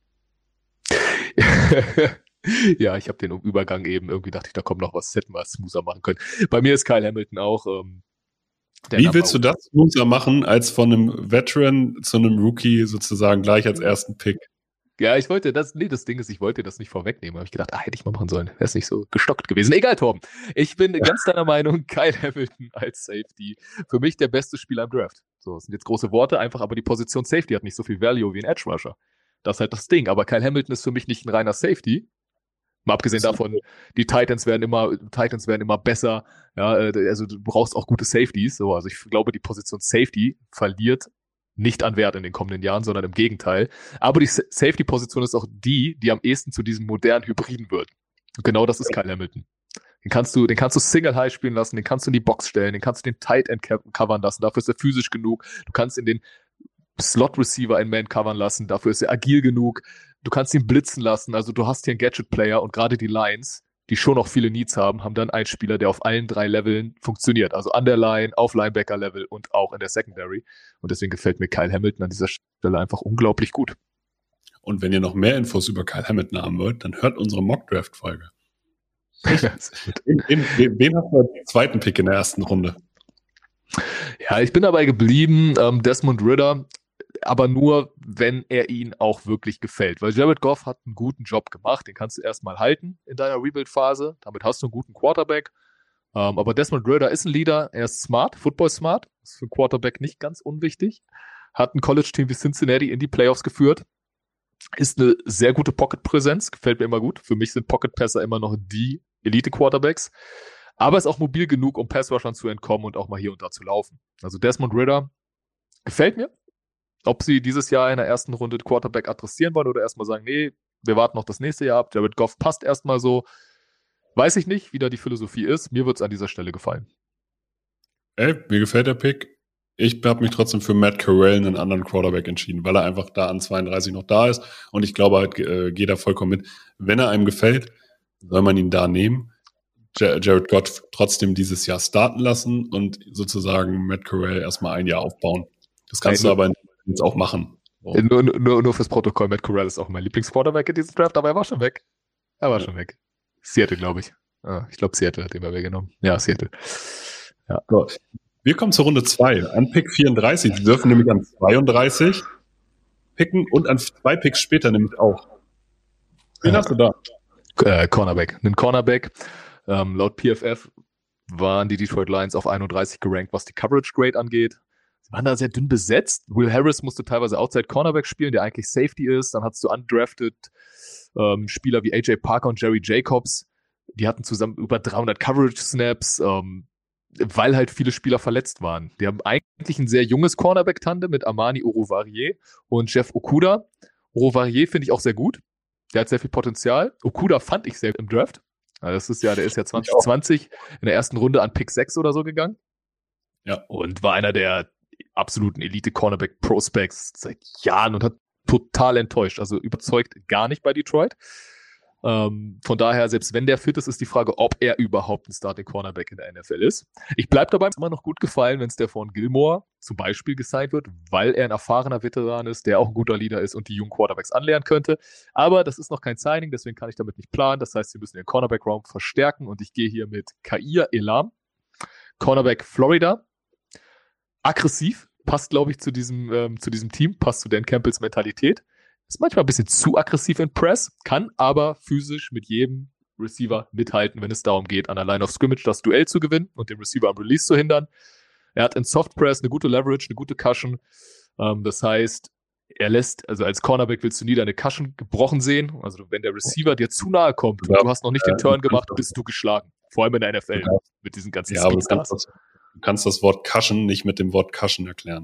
Ja, ich habe den Übergang eben, irgendwie dachte ich, da kommt noch was, hätten wir smoother machen können. Bei mir ist Kyle Hamilton auch. Ähm, der Wie Number willst du das smoother machen, als von einem Veteran zu einem Rookie sozusagen gleich als ersten Pick? Ja, ich wollte das, nee, das Ding ist, ich wollte das nicht vorwegnehmen. Habe ich gedacht, ah, hätte ich mal machen sollen. Wäre es nicht so gestockt gewesen. Egal, Torben. Ich bin ganz deiner Meinung, Kyle Hamilton als Safety. Für mich der beste Spieler im Draft. So, das sind jetzt große Worte, einfach, aber die Position Safety hat nicht so viel Value wie ein Edge Rusher. Das ist halt das Ding. Aber Kyle Hamilton ist für mich nicht ein reiner Safety. Mal abgesehen davon, die Titans werden immer, Titans werden immer besser. Ja, also du brauchst auch gute Safeties. So, also ich glaube, die Position Safety verliert nicht an Wert in den kommenden Jahren, sondern im Gegenteil. Aber die Safety-Position ist auch die, die am ehesten zu diesem modernen Hybriden wird. Und genau das ist Kyle Hamilton. Den kannst du, den kannst du Single High spielen lassen, den kannst du in die Box stellen, den kannst du den Tight End covern lassen. Dafür ist er physisch genug. Du kannst in den Slot Receiver einen Man covern lassen. Dafür ist er agil genug. Du kannst ihn blitzen lassen. Also du hast hier einen Gadget Player und gerade die Lions, die schon noch viele Needs haben, haben dann einen Spieler, der auf allen drei Leveln funktioniert. Also an der Line, auf Linebacker-Level und auch in der Secondary. Und deswegen gefällt mir Kyle Hamilton an dieser Stelle einfach unglaublich gut. Und wenn ihr noch mehr Infos über Kyle Hamilton haben wollt, dann hört unsere Mock-Draft-Folge. Wen, wen, wen hast du als zweiten Pick in der ersten Runde? Ja, ich bin dabei geblieben, ähm, Desmond Ridder, aber nur, wenn er ihnen auch wirklich gefällt. Weil Jared Goff hat einen guten Job gemacht, den kannst du erstmal halten in deiner Rebuild-Phase. Damit hast du einen guten Quarterback. Ähm, aber Desmond Ridder ist ein Leader, er ist smart, Football-smart, ist für einen Quarterback nicht ganz unwichtig. Hat ein College-Team wie Cincinnati in die Playoffs geführt. Ist eine sehr gute Pocket-Präsenz, gefällt mir immer gut. Für mich sind Pocket-Passer immer noch die Elite-Quarterbacks. Aber ist auch mobil genug, um Pass-Rushern zu entkommen und auch mal hier und da zu laufen. Also Desmond Ridder gefällt mir. Ob sie dieses Jahr in der ersten Runde Quarterback adressieren wollen oder erstmal sagen, nee, wir warten noch das nächste Jahr ab. Jared Goff passt erstmal so. Weiß ich nicht, wie da die Philosophie ist. Mir wird es an dieser Stelle gefallen. Ey, mir gefällt der Pick. Ich habe mich trotzdem für Matt Corral, einen anderen Quarterback, entschieden, weil er einfach da an zweiunddreißig noch da ist. Und ich glaube halt, äh, geht da vollkommen mit. Wenn er einem gefällt, soll man ihn da nehmen. Jared Goff trotzdem dieses Jahr starten lassen und sozusagen Matt Corral erstmal ein Jahr aufbauen. Das kannst Nein, du aber jetzt auch machen. So. Nur, nur, nur fürs Protokoll, Matt Corral ist auch mein Lieblingsquarterback in diesem Draft, aber er war schon weg. Er war ja. schon weg. Seattle, glaube ich. Ah, ich glaube, Seattle hat den bei mir genommen. Ja, Seattle. Ja. So. Wir kommen zur Runde zwei. An Pick vierunddreißig. Sie dürfen nämlich an zweiunddreißig picken und an zwei Picks später nämlich auch. Wen ja. hast du da? Äh, Cornerback. Einen Cornerback. Ähm, laut P F F waren die Detroit Lions auf einunddreißig gerankt, was die Coverage Grade angeht. Sie waren da sehr dünn besetzt. Will Harris musste teilweise Outside Cornerback spielen, der eigentlich Safety ist. Dann hattest du undrafted ähm, Spieler wie A J Parker und Jerry Jacobs. Die hatten zusammen über dreihundert Coverage Snaps, ähm, weil halt viele Spieler verletzt waren. Die haben eigentlich ein sehr junges Cornerback-Tandem mit Amani Oruwariye und Jeff Okudah. Oruwariye finde ich auch sehr gut. Der hat sehr viel Potenzial. Okudah fand ich sehr im Draft. Also das ist ja, der ist ja zwanzig zwanzig in der ersten Runde an Pick sechs oder so gegangen. Ja. Und war einer der absoluten Elite-Cornerback-Prospects seit Jahren und hat total enttäuscht. Also überzeugt gar nicht bei Detroit. Ähm, von daher, selbst wenn der fit ist, ist die Frage, ob er überhaupt ein Starting Cornerback in der N F L ist. Ich bleibe dabei, ist immer noch gut gefallen, wenn Stephon Gilmore zum Beispiel gesigned wird, weil er ein erfahrener Veteran ist, der auch ein guter Leader ist und die jungen Quarterbacks anlernen könnte. Aber das ist noch kein Signing, deswegen kann ich damit nicht planen. Das heißt, wir müssen den Cornerback-Raum verstärken und ich gehe hier mit Kair Elam, Cornerback Florida. Aggressiv, passt, glaube ich, zu diesem, ähm, zu diesem Team, passt zu Dan Campbells Mentalität. Ist manchmal ein bisschen zu aggressiv in Press, kann aber physisch mit jedem Receiver mithalten, wenn es darum geht, an der Line of Scrimmage das Duell zu gewinnen und den Receiver am Release zu hindern. Er hat in Soft Press eine gute Leverage, eine gute Cushion. Ähm, das heißt, er lässt, also als Cornerback willst du nie deine Cushion gebrochen sehen. Also wenn der Receiver dir zu nahe kommt und ja, du hast noch nicht ja, den Turn gemacht, bist du geschlagen. Vor allem in der N F L ja. mit diesen ganzen ja, Speedstars. Aber du, kannst das, du kannst das Wort Cushion nicht mit dem Wort Cushion erklären.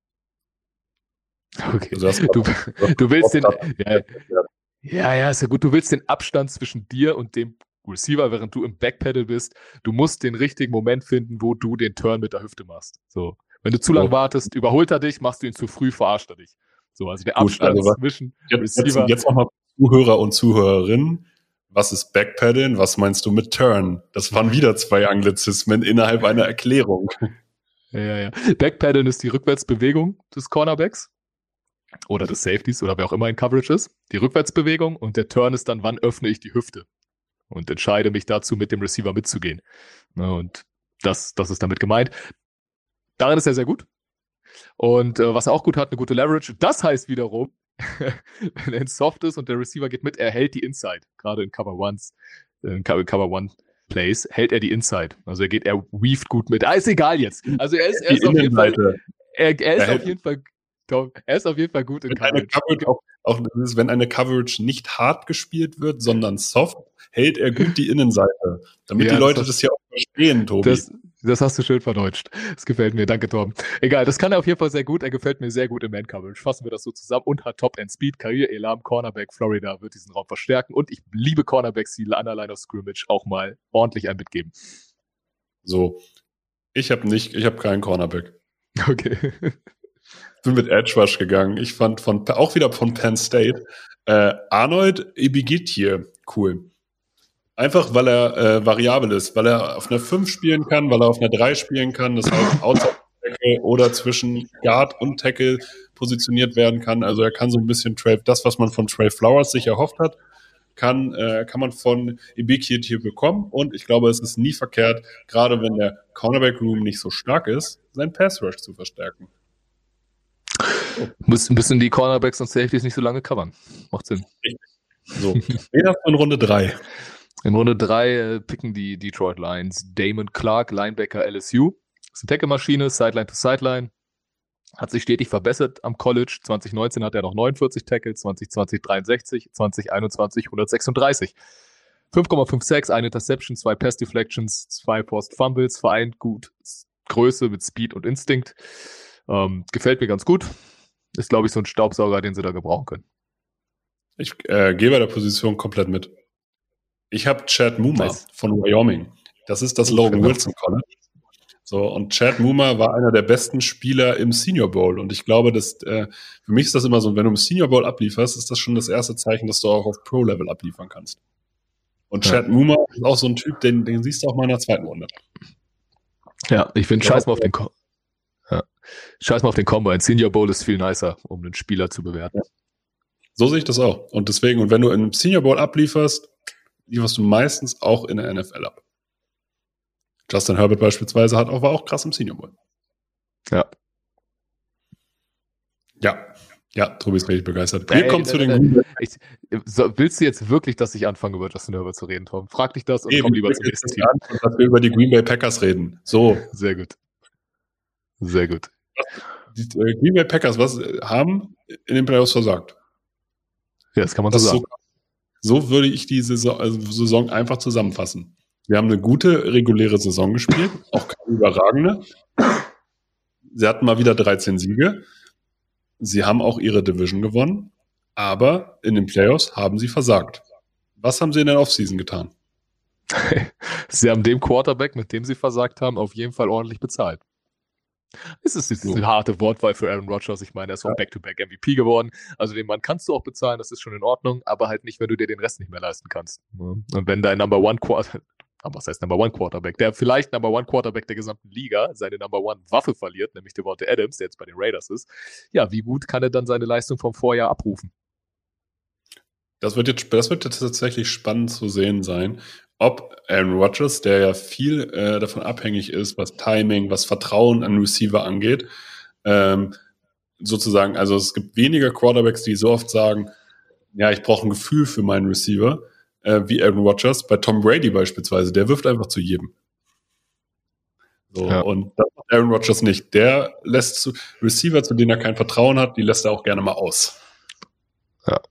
Okay. Also du, du willst den, ja, ja, ja, ist ja gut. Du willst den Abstand zwischen dir und dem Receiver, während du im Backpedal bist. Du musst den richtigen Moment finden, wo du den Turn mit der Hüfte machst. So. Wenn du zu lange wartest, überholt er dich, machst du ihn zu früh, verarscht er dich. So, also der gut, Abstand also was, zwischen jetzt, Receiver. Jetzt, jetzt nochmal Zuhörer und Zuhörerinnen. Was ist Backpedeln? Was meinst du mit Turn? Das waren wieder zwei Anglizismen innerhalb einer Erklärung. Ja, ja, ja. Backpedeln ist die Rückwärtsbewegung des Cornerbacks. Oder des Safeties oder wer auch immer in Coverage ist, die Rückwärtsbewegung und der Turn ist dann, wann öffne ich die Hüfte und entscheide mich dazu, mit dem Receiver mitzugehen. Und das, das ist damit gemeint. Darin ist er sehr gut. Und äh, was er auch gut hat, eine gute Leverage. Das heißt wiederum, wenn er in Soft ist und der Receiver geht mit, er hält die Inside. Gerade in Cover Ones, in Cover One Plays, hält er die Inside. Also er geht, er weaved gut mit. Ah, ist egal jetzt. Also er ist, er ist auf jeden Fall, er, er ist auf jeden Fall Er ist auf jeden Fall gut in Coverage. Coverage auch, auch ist, wenn eine Coverage nicht hart gespielt wird, sondern soft, hält er gut die Innenseite. Damit ja, die Leute das, das ja auch verstehen, Tobi. Das, das hast du schön verdeutscht. Das gefällt mir. Danke, Torben. Egal, das kann er auf jeden Fall sehr gut. Er gefällt mir sehr gut im Man-Coverage. Fassen wir das so zusammen und hat Top-End-Speed. Kair Elam, Cornerback, Florida, wird diesen Raum verstärken. Und ich liebe Cornerbacks, die an der Line of Scrimmage auch mal ordentlich ein mitgeben. So. Ich habe nicht, ich habe keinen Cornerback. Okay. Ich bin mit Edge Rush gegangen. Ich fand von auch wieder von Penn State äh, Arnold Ebiketie cool. Einfach, weil er äh, variabel ist, weil er auf einer fünf spielen kann, weil er auf einer drei spielen kann, das heißt Outside Tackle oder zwischen Guard und Tackle positioniert werden kann. Also er kann so ein bisschen Trey, das, was man von Trey Flowers sich erhofft hat, kann, äh, kann man von Ibiki hier bekommen. Und ich glaube, es ist nie verkehrt, gerade wenn der Cornerback-Room nicht so stark ist, seinen Pass-Rush zu verstärken. So. Müssen, müssen die Cornerbacks und Safeties nicht so lange covern. Macht Sinn. Richtig. So, wen hast du in Runde drei? In Runde drei äh, picken die Detroit Lions Damon Clark, Linebacker L S U. Das ist eine Tackle-Maschine, Sideline to Sideline. Hat sich stetig verbessert am College. zwanzig neunzehn hat er noch neunundvierzig Tackles, zwanzig zwanzig dreiundsechzig, zwanzig einundzwanzig hundertsechsunddreißig. fünf Komma sechsundfünfzig, eine Interception, zwei Pass-Deflections, zwei Forced Fumbles, vereint gut Größe mit Speed und Instinct. Ähm, gefällt mir ganz gut. Ist, glaube ich, so ein Staubsauger, den sie da gebrauchen können. Ich äh, gehe bei der Position komplett mit. Ich habe Chad Muma nice. von Wyoming. Das ist das Logan Wilson College. So, und Chad Muma war einer der besten Spieler im Senior Bowl. Und ich glaube, dass äh, für mich ist das immer so, wenn du im Senior Bowl ablieferst, ist das schon das erste Zeichen, dass du auch auf Pro-Level abliefern kannst. Und Chad ja. Muma ist auch so ein Typ, den, den siehst du auch mal in der zweiten Runde. Ja, ich finde, scheiß mal auf den Ko- ja. Scheiß mal auf den Combine. Senior Bowl ist viel nicer, um einen Spieler zu bewerten. Ja. So sehe ich das auch. Und deswegen, und wenn du im Senior Bowl ablieferst, lieferst du meistens auch in der N F L ab. Justin Herbert beispielsweise hat auch, war auch krass im Senior Bowl. Ja. Ja. Ja, Tobi ist richtig begeistert. Wir Ey, kommen äh, zu den äh, Green ich, so, willst du jetzt wirklich, dass ich anfange, über Justin Herbert zu reden, Tom? Frag dich das und nee, komm lieber zum nächsten Team. An, dass wir über die Green Bay Packers reden. So. Sehr gut. Sehr gut. Die äh, Green Bay Packers, was äh, haben in den Playoffs versagt? Ja, das kann man das so sagen. So, so würde ich die Saison, also Saison einfach zusammenfassen. Wir haben eine gute, reguläre Saison gespielt, auch keine überragende. Sie hatten mal wieder dreizehn Siege. Sie haben auch ihre Division gewonnen, aber in den Playoffs haben sie versagt. Was haben sie in der Offseason getan? Sie haben dem Quarterback, mit dem sie versagt haben, auf jeden Fall ordentlich bezahlt. Es ist diese so. harte Wortwahl für Aaron Rodgers. Ich meine, er ist auch ja. Back-to-Back M V P geworden. Also den Mann kannst du auch bezahlen, das ist schon in Ordnung, aber halt nicht, wenn du dir den Rest nicht mehr leisten kannst. Und wenn dein Number One Quarterback, aber was heißt Number One Quarterback, der vielleicht Number One Quarterback der gesamten Liga seine Number One Waffe verliert, nämlich Devontae Adams, der jetzt bei den Raiders ist, ja, wie gut kann er dann seine Leistung vom Vorjahr abrufen? Das wird jetzt, das wird jetzt tatsächlich spannend zu sehen sein, ob Aaron Rodgers, der ja viel äh, davon abhängig ist, was Timing, was Vertrauen an Receiver angeht, ähm, sozusagen, also es gibt weniger Quarterbacks, die so oft sagen, ja, ich brauche ein Gefühl für meinen Receiver, äh, wie Aaron Rodgers. Bei Tom Brady beispielsweise, der wirft einfach zu jedem. So, ja. Und das macht Aaron Rodgers nicht. Der lässt zu, Receiver, zu denen er kein Vertrauen hat, die lässt er auch gerne mal aus. Ja.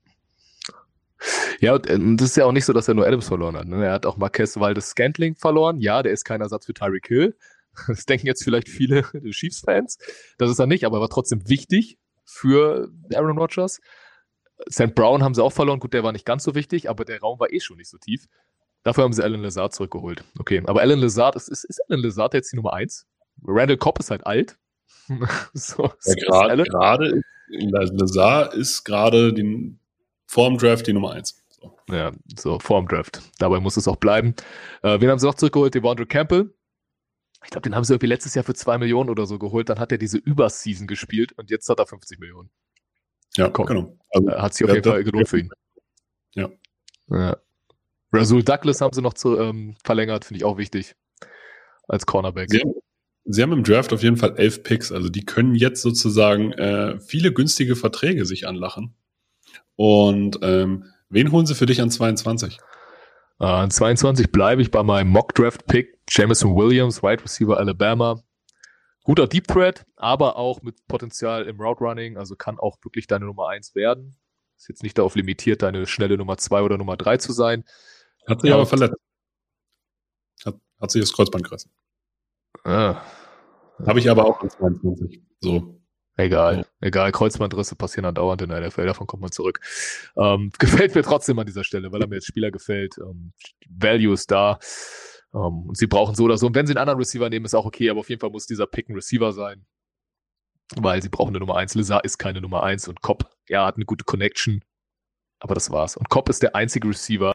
Ja, und das ist ja auch nicht so, dass er nur Adams verloren hat. Ne? Er hat auch Marquez Valdes-Scantling verloren. Ja, der ist kein Ersatz für Tyreek Hill. Das denken jetzt vielleicht viele Chiefs-Fans. Das ist er nicht, aber er war trotzdem wichtig für Aaron Rodgers. Saint Brown haben sie auch verloren. Gut, der war nicht ganz so wichtig, aber der Raum war eh schon nicht so tief. Dafür haben sie Alan Lazard zurückgeholt. Okay, aber Alan Lazard, ist, ist, ist Alan Lazard jetzt die Nummer eins? Randall Cobb ist halt alt. so, ja, gerade, gerade Lazard ist gerade den vorm Draft die Nummer eins. So. Ja, so, vorm Draft. Dabei muss es auch bleiben. Äh, wen haben sie noch zurückgeholt? Devondre Campbell. Ich glaube, den haben sie irgendwie letztes Jahr für zwei Millionen oder so geholt. Dann hat er diese Überseason gespielt und jetzt hat er fünfzig Millionen. Ja, Komm. genau. Also, hat sich auf jeden Fall gelohnt für ihn. Ja. ja. Rasul Douglas haben sie noch zu, ähm, verlängert, finde ich auch wichtig. Als Cornerback. Sie haben, sie haben im Draft auf jeden Fall elf Picks. Also die können jetzt sozusagen äh, viele günstige Verträge sich anlachen. Und ähm, wen holen sie für dich an zweiundzwanzig? Uh, an zweiundzwanzig bleibe ich bei meinem Mock-Draft-Pick. Jameson Williams, Wide Receiver Alabama. Guter Deep Threat, aber auch mit Potenzial im Route Running. Also kann auch wirklich deine Nummer eins werden. Ist jetzt nicht darauf limitiert, deine schnelle Nummer zwei oder Nummer drei zu sein. Hat sich ja, aber verletzt. Hat, hat sich das Kreuzband gerissen. Ah. Habe ich aber auch an zweiundzwanzig. So. Egal, oh. egal, Kreuzbandrisse passieren andauernd in der N F L, davon kommt man zurück. Ähm, gefällt mir trotzdem an dieser Stelle, weil er mir als Spieler gefällt. Ähm, Value ist da ähm, und sie brauchen so oder so. Und wenn sie einen anderen Receiver nehmen, ist auch okay, aber auf jeden Fall muss dieser Pick ein Receiver sein, weil sie brauchen eine Nummer eins. Lazard ist keine Nummer eins und Cobb, ja, hat eine gute Connection, aber das war's. Und Cobb ist der einzige Receiver,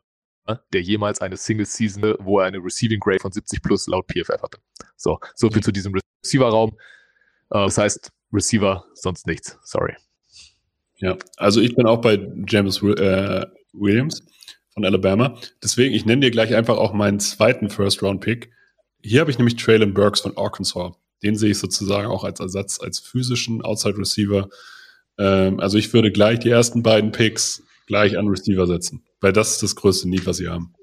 der jemals eine Single-Season, wo er eine Receiving Grade von siebzig plus laut P F F hatte. So, so viel zu diesem Receiver-Raum. Äh, das heißt, Receiver, sonst nichts. Sorry. Ja, also ich bin auch bei James äh, Williams von Alabama. Deswegen, ich nenne dir gleich einfach auch meinen zweiten First-Round-Pick. Hier habe ich nämlich Traylon Burks von Arkansas. Den sehe ich sozusagen auch als Ersatz, als physischen Outside-Receiver. Ähm, also ich würde gleich die ersten beiden Picks gleich an Receiver setzen, weil das ist das größte Need, was sie haben.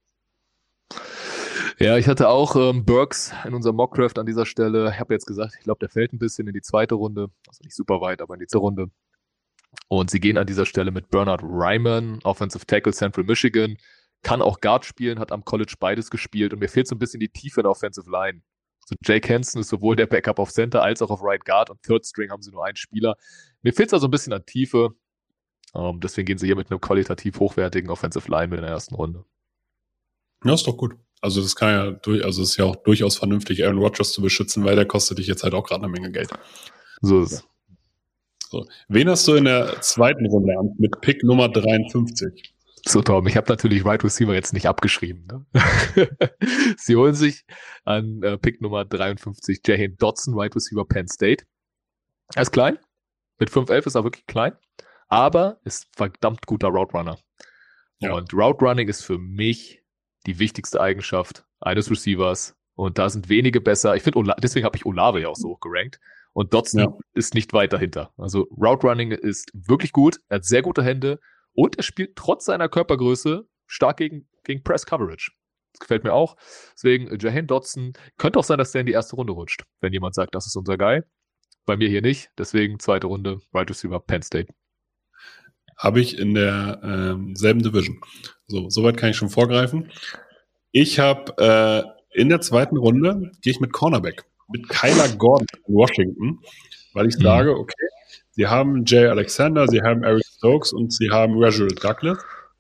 Ja, ich hatte auch ähm, Burks in unserem Mockdraft an dieser Stelle. Ich habe jetzt gesagt, ich glaube, der fällt ein bisschen in die zweite Runde. Also nicht super weit, aber in die zweite Runde. Und sie gehen an dieser Stelle mit Bernard Ryman, Offensive Tackle Central Michigan. Kann auch Guard spielen, hat am College beides gespielt. Und mir fehlt so ein bisschen die Tiefe in der Offensive Line. Also Jake Hansen ist sowohl der Backup auf Center als auch auf Right Guard. Und Third String haben sie nur einen Spieler. Mir fehlt es also ein bisschen an Tiefe. Um, deswegen gehen sie hier mit einem qualitativ hochwertigen Offensive Lineman in der ersten Runde. Ja, ist doch gut. Also das kann ja durch, also es ist ja auch durchaus vernünftig, Aaron Rodgers zu beschützen, weil der kostet dich jetzt halt auch gerade eine Menge Geld. So ist es. So. Wen hast du in der zweiten Runde an mit Pick Nummer dreiundfünfzig? So, Tom, ich habe natürlich Right Receiver jetzt nicht abgeschrieben. Ne? Sie holen sich an äh, Pick Nummer dreiundfünfzig Jahan Dotson, Right Receiver Penn State. Er ist klein. Mit fünf elf ist er wirklich klein. Aber ist verdammt guter Route Runner. Ja. Und Route Running ist für mich die wichtigste Eigenschaft eines Receivers. Und da sind wenige besser. Ich finde, Ola- deswegen habe ich Olave ja auch so hoch gerankt. Und Dotson ja. ist nicht weit dahinter. Also Route Running ist wirklich gut. Er hat sehr gute Hände. Und er spielt trotz seiner Körpergröße stark gegen, gegen Press Coverage. Das gefällt mir auch. Deswegen Jahan Dotson. Könnte auch sein, dass der in die erste Runde rutscht. Wenn jemand sagt, das ist unser Guy. Bei mir hier nicht. Deswegen zweite Runde, Right Receiver Penn State. Habe ich in der ähm, selben Division. So, soweit kann ich schon vorgreifen. Ich habe äh, in der zweiten Runde gehe ich mit Cornerback, mit Kyler Gordon in Washington, weil ich mhm. sage, okay, sie haben Jay Alexander, sie haben Eric Stokes und sie haben Reginald Douglas.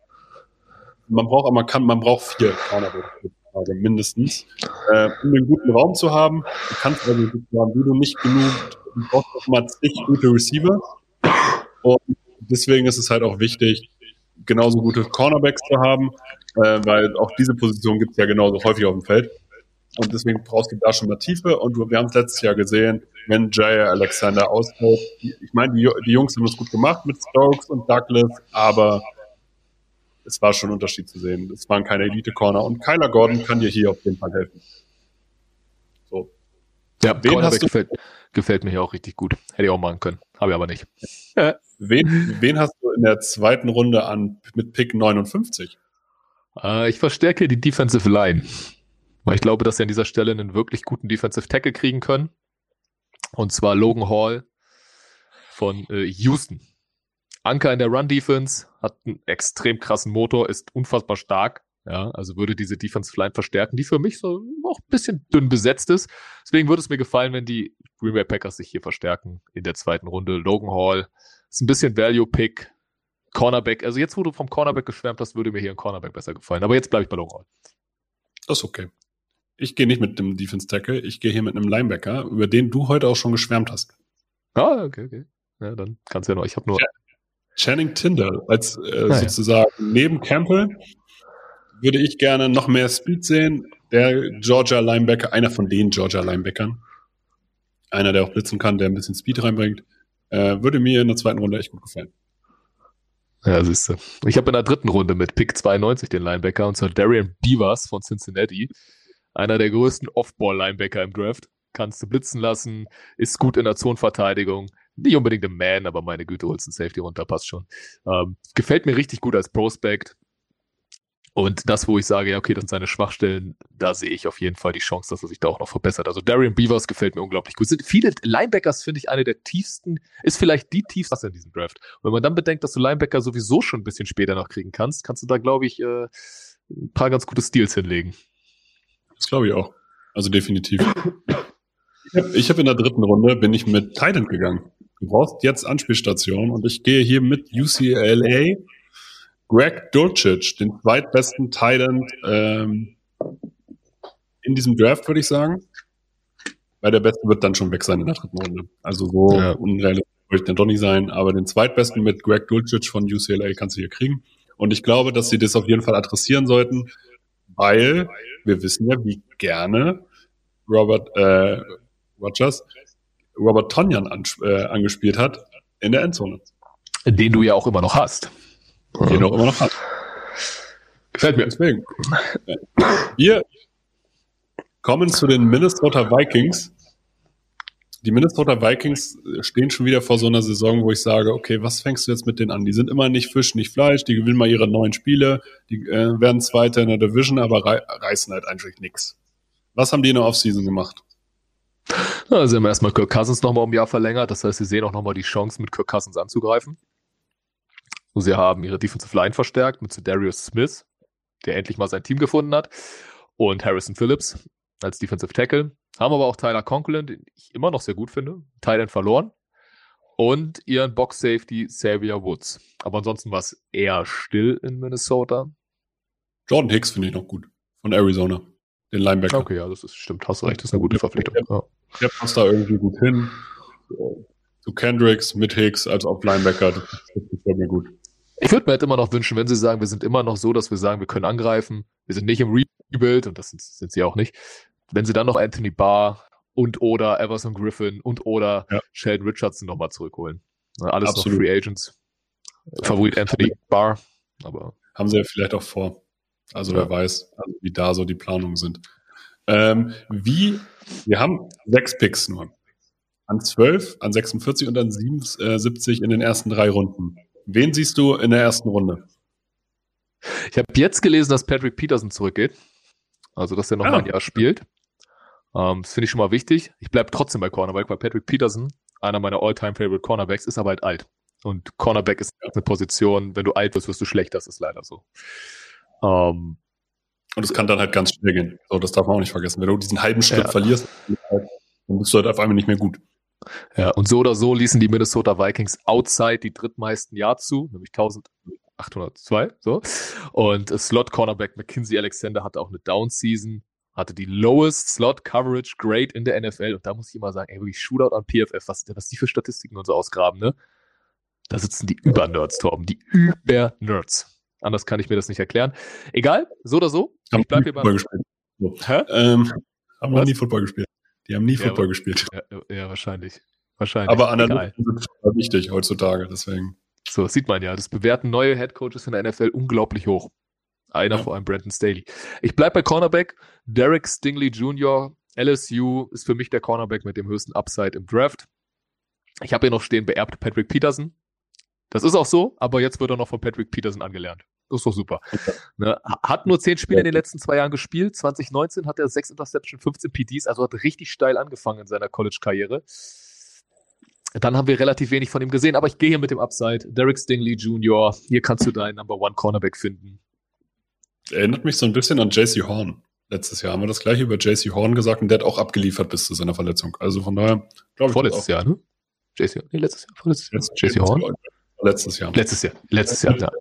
Man braucht aber kann, man braucht vier Cornerbacks mindestens, äh, um einen guten Raum zu haben. Du kannst also haben, wie du nicht genug, du brauchst auch mal zig gute Receiver. Und deswegen ist es halt auch wichtig, genauso gute Cornerbacks zu haben, äh, weil auch diese Position gibt es ja genauso häufig auf dem Feld. Und deswegen brauchst du da schon mal Tiefe. Und wir haben es letztes Jahr gesehen, wenn Jay Alexander ausfällt. Ich meine, die, die Jungs haben das gut gemacht mit Stokes und Douglas, aber es war schon ein Unterschied zu sehen. Es waren keine Elite-Corner. Und Kyler Gordon kann dir hier auf jeden Fall helfen. So. Ja, wen hast du? Gefällt, gefällt mir hier auch richtig gut. Hätte ich auch machen können. Habe ich aber nicht. wen, wen hast du in der zweiten Runde an mit Pick neunundfünfzig? Äh, ich verstärke die Defensive Line. Weil ich glaube, dass sie an dieser Stelle einen wirklich guten Defensive Tackle kriegen können. Und zwar Logan Hall von äh, Houston. Anker in der Run-Defense, hat einen extrem krassen Motor, ist unfassbar stark. Ja, also würde diese Defensive Line verstärken, die für mich so auch ein bisschen dünn besetzt ist. Deswegen würde es mir gefallen, wenn die Green Bay Packers sich hier verstärken in der zweiten Runde. Logan Hall ist ein bisschen Value-Pick. Cornerback, also jetzt, wo du vom Cornerback geschwärmt hast, würde mir hier ein Cornerback besser gefallen. Aber jetzt bleibe ich bei Logan Hall. Das ist okay. Ich gehe nicht mit dem Defense Tackle, ich gehe hier mit einem Linebacker, über den du heute auch schon geschwärmt hast. Ah, okay, okay. Ja, dann kannst du ja noch, ich habe nur... Channing Tindall als äh, ah, sozusagen ja. neben Campbell würde ich gerne noch mehr Speed sehen. Der Georgia Linebacker, einer von den Georgia Linebackern, einer, der auch blitzen kann, der ein bisschen Speed reinbringt, äh, würde mir in der zweiten Runde echt gut gefallen. Ja, siehst du. Ich habe in der dritten Runde mit Pick zweiundneunzig den Linebacker, und zwar Darian Beavers von Cincinnati. Einer der größten Off-Ball-Linebacker im Draft. Kannst du blitzen lassen, ist gut in der Zonenverteidigung. Nicht unbedingt ein Man, aber meine Güte, holst einen Safety runter, passt schon. Ähm, gefällt mir richtig gut als Prospect. Und das, wo ich sage, ja, okay, das sind seine Schwachstellen, da sehe ich auf jeden Fall die Chance, dass er sich da auch noch verbessert. Also Darian Beavers gefällt mir unglaublich gut. Sind viele Linebackers, finde ich, eine der tiefsten, ist vielleicht die tiefste in diesem Draft. Und wenn man dann bedenkt, dass du Linebacker sowieso schon ein bisschen später noch kriegen kannst, kannst du da, glaube ich, äh, ein paar ganz gute Steals hinlegen. Das glaube ich auch. Also definitiv. Ich habe hab in der dritten Runde, bin ich mit Tight End gegangen. Du brauchst jetzt Anspielstation und ich gehe hier mit U C L A Greg Dulcich, den zweitbesten Tight End ähm, in diesem Draft, würde ich sagen. Weil der Beste wird dann schon weg sein in der dritten Runde. Also so ja. unrealistisch würde ich dann doch nicht sein, aber den zweitbesten mit Greg Dulcich von U C L A kannst du hier kriegen. Und ich glaube, dass sie das auf jeden Fall adressieren sollten, weil wir wissen ja, wie gerne Robert äh, Rogers Robert Tonyan an, äh, angespielt hat in der Endzone. Den du ja auch immer noch hast. Den du auch immer noch hast. Gefällt mir. Deswegen. Wir kommen zu den Minnesota Vikings. Die Minnesota Vikings stehen schon wieder vor so einer Saison, wo ich sage, okay, was fängst du jetzt mit denen an? Die sind immer nicht Fisch, nicht Fleisch, die gewinnen mal ihre neun Spiele, die äh, werden Zweiter in der Division, aber rei- reißen halt eigentlich nichts. Was haben die in der Offseason gemacht? Ja, sie haben erstmal Kirk Cousins nochmal um ein Jahr verlängert, das heißt, sie sehen auch nochmal die Chance, mit Kirk Cousins anzugreifen. Und sie haben ihre Defensive Line verstärkt mit Darius Smith, der endlich mal sein Team gefunden hat, und Harrison Phillips als Defensive Tackle. Haben aber auch Tyler Conklin, den ich immer noch sehr gut finde, Tight End verloren, und ihren Box Safety Xavier Woods. Aber ansonsten war es eher still in Minnesota. Jordan Hicks finde ich noch gut, von Arizona, den Linebacker. Okay, ja, das ist, stimmt, hast recht, das ist eine gute Verpflichtung. Ja. Der passt da irgendwie gut hin. Zu Kendricks mit Hicks als auch Linebacker, das gefällt mir gut. Ich würde mir halt immer noch wünschen, wenn sie sagen, wir sind immer noch so, dass wir sagen, wir können angreifen, wir sind nicht im Rebuild, und das sind, sind sie auch nicht, wenn sie dann noch Anthony Barr und oder Everson Griffin und oder ja. Sheldon Richardson nochmal zurückholen. Alles Absolut. Noch Free Agents. Favorit Anthony Barr, aber haben sie ja vielleicht auch vor. Also ja. Wer weiß, also wie da so die Planungen sind. Ähm, wie, wir haben sechs Picks nur. An zwölf, an sechsundvierzig und an siebenundsiebzig in den ersten drei Runden. Wen siehst du in der ersten Runde? Ich habe jetzt gelesen, dass Patrick Peterson zurückgeht. Also, dass er noch ah. mal ein Jahr spielt. Ähm, das finde ich schon mal wichtig. Ich bleibe trotzdem bei Cornerback, weil Patrick Peterson, einer meiner All-Time-Favorite Cornerbacks, ist aber halt alt. Und Cornerback ist eine Position, wenn du alt wirst, wirst du schlecht. Das ist leider so. Ähm, Und es kann dann halt ganz schnell gehen. So, das darf man auch nicht vergessen. Wenn du diesen halben Schritt ja. verlierst, dann bist du halt auf einmal nicht mehr gut. Ja, und so oder so ließen die Minnesota Vikings outside die drittmeisten Yards zu, nämlich eintausendachthundertzwei. So. Und Slot-Cornerback Mackenzie Alexander hatte auch eine Down-Season, hatte die lowest Slot-Coverage-Grade in der N F L. Und da muss ich immer sagen, ey, wirklich Shootout an P F F, was, was die für Statistiken und so ausgraben, ne? Da sitzen die Über-Nerds, Torben, die Über-Nerds. Anders kann ich mir das nicht erklären. Egal, so oder so. Haben ich bleib hier beim... gespielt. So. Ähm, haben noch nie Football gespielt. Die haben nie ja, Football gespielt. Ja, ja, wahrscheinlich. wahrscheinlich. Aber Analysen sind wichtig heutzutage, deswegen. So, das sieht man ja. Das bewerten neue Headcoaches in der N F L unglaublich hoch. Einer ja. vor allem Brandon Staley. Ich bleib bei Cornerback. Derek Stingley Junior L S U ist für mich der Cornerback mit dem höchsten Upside im Draft. Ich habe hier noch stehen, beerbt Patrick Peterson. Das ist auch so, aber jetzt wird er noch von Patrick Peterson angelernt. Das ist doch super. Okay. Ne, hat nur zehn Spiele in den letzten zwei Jahren gespielt. zwanzig neunzehn hat er sechs Interception, fünfzehn P Ds, also hat richtig steil angefangen in seiner College-Karriere. Dann haben wir relativ wenig von ihm gesehen, aber ich gehe hier mit dem Upside. Derek Stingley Junior Hier kannst du deinen Number One Cornerback finden. Erinnert mich so ein bisschen an J C Horn. Letztes Jahr haben wir das gleiche über J C Horn gesagt und der hat auch abgeliefert bis zu seiner Verletzung. Also von daher, glaube ich. Vorletztes Jahr, ne? J C, nee, letztes Jahr. Vorletztes Jahr. J C Horn? Letztes Jahr. Letztes Jahr. Letztes Jahr, ja.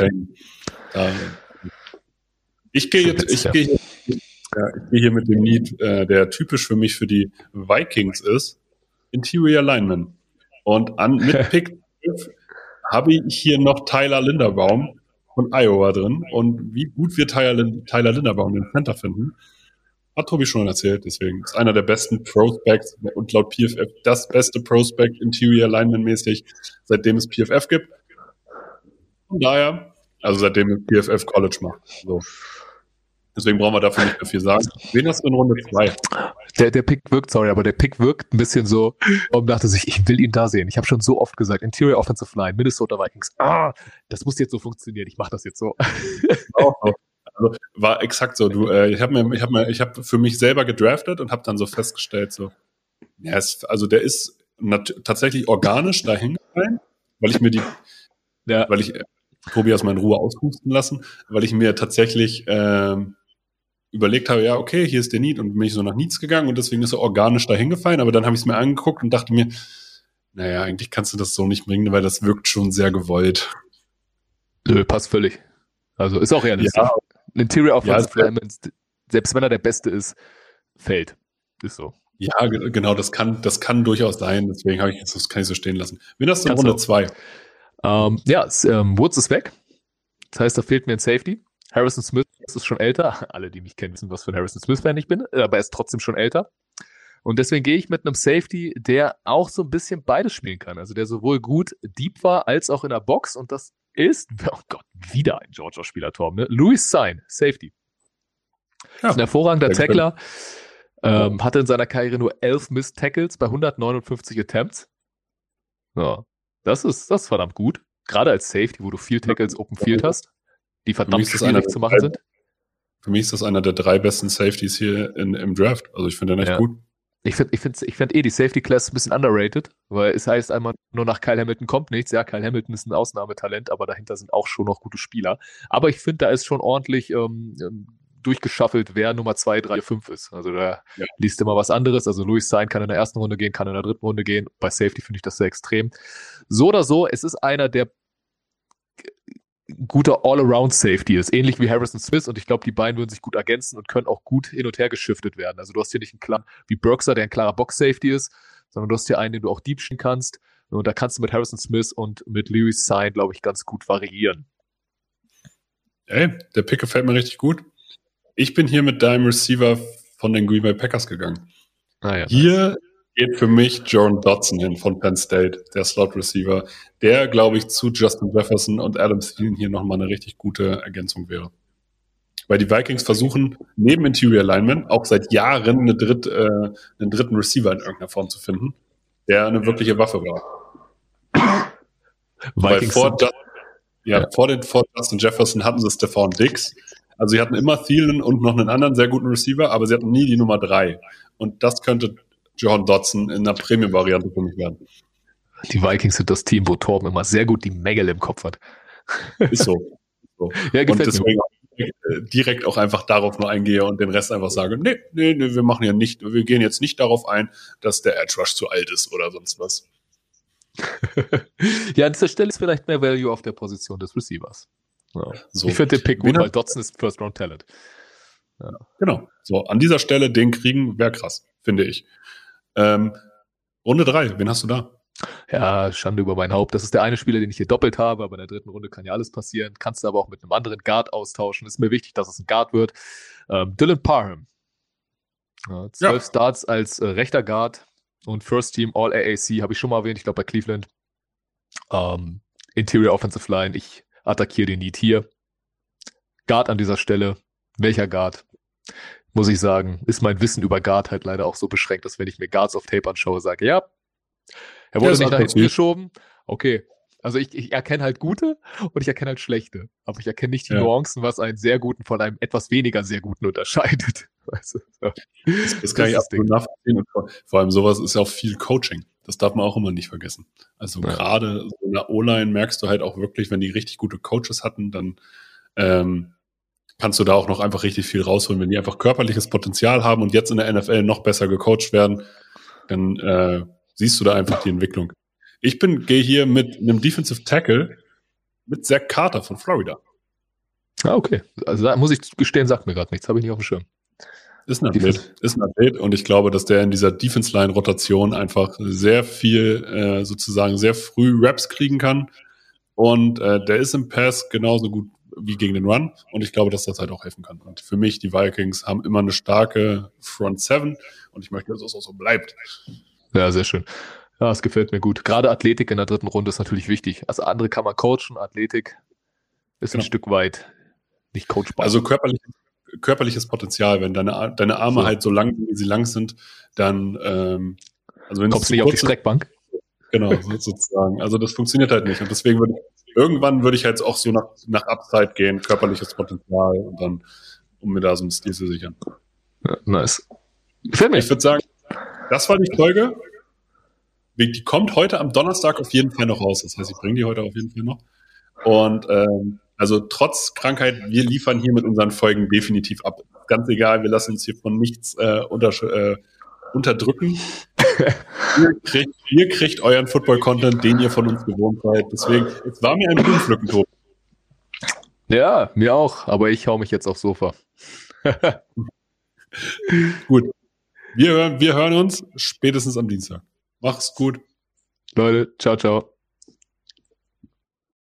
Ich gehe jetzt, ich gehe, ja, ich gehe hier mit dem Need, äh, der typisch für mich für die Vikings ist, Interior Lineman. Und an mit Pick habe ich hier noch Tyler Linderbaum von Iowa drin. Und wie gut wir Tyler, Tyler Linderbaum den Center finden, hat Tobi schon erzählt. Deswegen ist einer der besten Prospects und laut P F F das beste Prospect Interior Lineman mäßig, seitdem es P F F gibt. Von daher, also seitdem es P F F College macht. So. Deswegen brauchen wir dafür nicht mehr viel sagen. Wen hast du in Runde zwei? Der, der Pick wirkt, sorry, aber der Pick wirkt ein bisschen so, und dachte sich, ich will ihn da sehen. Ich habe schon so oft gesagt, Interior Offensive Line, Minnesota Vikings, ah, das muss jetzt so funktionieren, ich mache das jetzt so. Auch so. Also war exakt so. Du, äh, ich habe mir, ich habe mir, ich habe für mich selber gedraftet und habe dann so festgestellt, so, ja, es, also der ist nat- tatsächlich organisch dahin gefallen, weil ich mir die, ja. weil ich äh, Tobias mal in Ruhe aushusten lassen, weil ich mir tatsächlich ähm, überlegt habe, ja, okay, hier ist der Need und bin ich so nach Needs gegangen und deswegen ist er organisch dahin gefallen, aber dann habe ich es mir angeguckt und dachte mir, naja, eigentlich kannst du das so nicht bringen, weil das wirkt schon sehr gewollt. Nö, passt völlig. Also ist auch realistisch. Ja. Ein Interior Offensive ja, Lineman, selbst wenn er der Beste ist, fällt. Ist so. Ja, g- genau, das kann, das kann durchaus sein, deswegen habe ich jetzt, das kann ich so stehen lassen. Wen hast du in Runde zwei? Ähm, ja, es, ähm, Woods ist weg. Das heißt, da fehlt mir ein Safety. Harrison Smith ist schon älter. Alle, die mich kennen, wissen, was für ein Harrison Smith-Fan ich bin, aber er ist trotzdem schon älter. Und deswegen gehe ich mit einem Safety, der auch so ein bisschen beides spielen kann. Also der sowohl gut deep war, als auch in der Box. Und das ist, oh Gott, wieder ein Georgia-Spieler, Torben, ne? Louis Sain, Safety. Ja, ist ein hervorragender sehr Tackler. Ähm, hatte in seiner Karriere nur elf Missed Tackles bei hundertneunundfünfzig Attempts. Ja, das ist, das ist verdammt gut. Gerade als Safety, wo du viel Tackles Open Field hast, die verdammt schwierig zu machen sind. Für mich ist das einer der drei besten Safeties hier in, im Draft. Also ich finde den echt Ja. gut. Ich finde ich find, ich find eh die Safety Class ein bisschen underrated, weil es heißt einmal, nur nach Kyle Hamilton kommt nichts. Ja, Kyle Hamilton ist ein Ausnahmetalent, aber dahinter sind auch schon noch gute Spieler. Aber ich finde, da ist schon ordentlich ähm, durchgeschaffelt, wer Nummer zwei, drei, fünf ist. Also da ja. liest immer was anderes. Also Louis Sain kann in der ersten Runde gehen, kann in der dritten Runde gehen. Bei Safety finde ich das sehr extrem. So oder so, es ist einer, der guter All-Around-Safety ist, ähnlich wie Harrison Smith, und ich glaube, die beiden würden sich gut ergänzen und können auch gut hin und her geschiftet werden. Also du hast hier nicht einen klaren, wie Burkser, der ein klarer Box-Safety ist, sondern du hast hier einen, den du auch deep spielen kannst, und da kannst du mit Harrison Smith und mit Louis Sain, glaube ich, ganz gut variieren. Ey, der Pick gefällt mir richtig gut. Ich bin hier mit deinem Receiver von den Green Bay Packers gegangen. Ah, ja, hier nice. Geht für mich Jordan Dodson hin von Penn State, der Slot-Receiver, der, glaube ich, zu Justin Jefferson und Adam Thielen hier nochmal eine richtig gute Ergänzung wäre. Weil die Vikings versuchen, neben Interior Linemen auch seit Jahren eine Dritt, äh, einen dritten Receiver in irgendeiner Form zu finden, der eine wirkliche Waffe war. Weil vor, Just, ja, ja. vor, den, vor Justin Jefferson hatten sie Stephon Diggs. Also sie hatten immer Thielen und noch einen anderen sehr guten Receiver, aber sie hatten nie die Nummer drei. Und das könnte Jordan Dodson in einer Premium-Variante für mich werden. Die Vikings sind das Team, wo Torben immer sehr gut die Mängel im Kopf hat. Ist so. so. Ja, und deswegen mir. direkt auch einfach darauf nur eingehe und den Rest einfach sage, nee, nee, nee, wir machen ja nicht, wir gehen jetzt nicht darauf ein, dass der Edge Rush zu alt ist oder sonst was. Ja, an dieser Stelle ist vielleicht mehr Value auf der Position des Receivers. Ja. So. Ich finde den Pick gut, weil Dodson ist First-Round-Talent. Ja. Genau. So, an dieser Stelle den kriegen, wäre krass, finde ich. Ähm, Runde drei, wen hast du da? Ja, Schande über mein Haupt. Das ist der eine Spieler, den ich hier doppelt habe, aber in der dritten Runde kann ja alles passieren. Kannst du aber auch mit einem anderen Guard austauschen. Ist mir wichtig, dass es ein Guard wird. Ähm, Dylan Parham. Ja, zwölf ja. Starts als äh, rechter Guard und First Team All A A C, habe ich schon mal erwähnt, ich glaube bei Cleveland. Ähm, Interior Offensive Line, ich attackiere den Need hier. Guard an dieser Stelle. Welcher Guard? Muss ich sagen, ist mein Wissen über Guard halt leider auch so beschränkt, dass wenn ich mir Guards auf Tape anschaue, sage, ja, er wurde ja, nicht nach hinten geschoben. Okay, also ich, ich erkenne halt gute und ich erkenne halt schlechte. Aber ich erkenne nicht die ja. Nuancen, was einen sehr guten von einem etwas weniger sehr guten unterscheidet. Weißt du, so. Das, das kann ich absolut nachvollziehen. Und vor, vor allem sowas ist ja auch viel Coaching. Das darf man auch immer nicht vergessen. Also ja. gerade so in der O-Line merkst du halt auch wirklich, wenn die richtig gute Coaches hatten, dann ähm, kannst du da auch noch einfach richtig viel rausholen. Wenn die einfach körperliches Potenzial haben und jetzt in der N F L noch besser gecoacht werden, dann äh, siehst du da einfach die Entwicklung. Ich bin gehe hier mit einem Defensive Tackle mit Zach Carter von Florida. Ah, okay. Also da muss ich gestehen, sagt mir gerade nichts. Habe ich nicht auf dem Schirm. Ist ein Athlet. Ist ein Athlet und ich glaube, dass der in dieser Defense-Line-Rotation einfach sehr viel, äh, sozusagen sehr früh Reps kriegen kann. Und äh, der ist im Pass genauso gut wie gegen den Run. Und ich glaube, dass das halt auch helfen kann. Und für mich, die Vikings haben immer eine starke Front Seven und ich möchte, dass es auch so bleibt. Ja, sehr schön. Ja, es gefällt mir gut. Gerade Athletik in der dritten Runde ist natürlich wichtig. Also andere kann man coachen, Athletik ist genau. ein Stück weit nicht coachbar. Also körperlich, körperliches Potenzial, wenn deine, deine Arme so. halt so lang, wie sie lang sind, dann ähm, also wenn kommst du nicht auf die Streckbank. Genau, sozusagen. Also das funktioniert halt nicht. Und deswegen würde ich, irgendwann würde ich halt auch so nach, nach Upside gehen, körperliches Potenzial und dann, um mir da so einen Stil zu sichern. Ja, nice. Gefällt mir. Ich würde sagen, das war die Folge. Die kommt heute am Donnerstag auf jeden Fall noch raus. Das heißt, ich bringe die heute auf jeden Fall noch. Und ähm, also trotz Krankheit, wir liefern hier mit unseren Folgen definitiv ab. Ganz egal, wir lassen uns hier von nichts äh, unter, äh, unterdrücken. ihr, kriegt, ihr kriegt euren Football-Content, den ihr von uns gewohnt seid. Deswegen, es war mir ein Blumenpflücken, Tobi. Ja, mir auch. Aber ich hau mich jetzt aufs Sofa. Gut. Wir hören, wir hören uns spätestens am Dienstag. Mach's gut. Leute, ciao, ciao.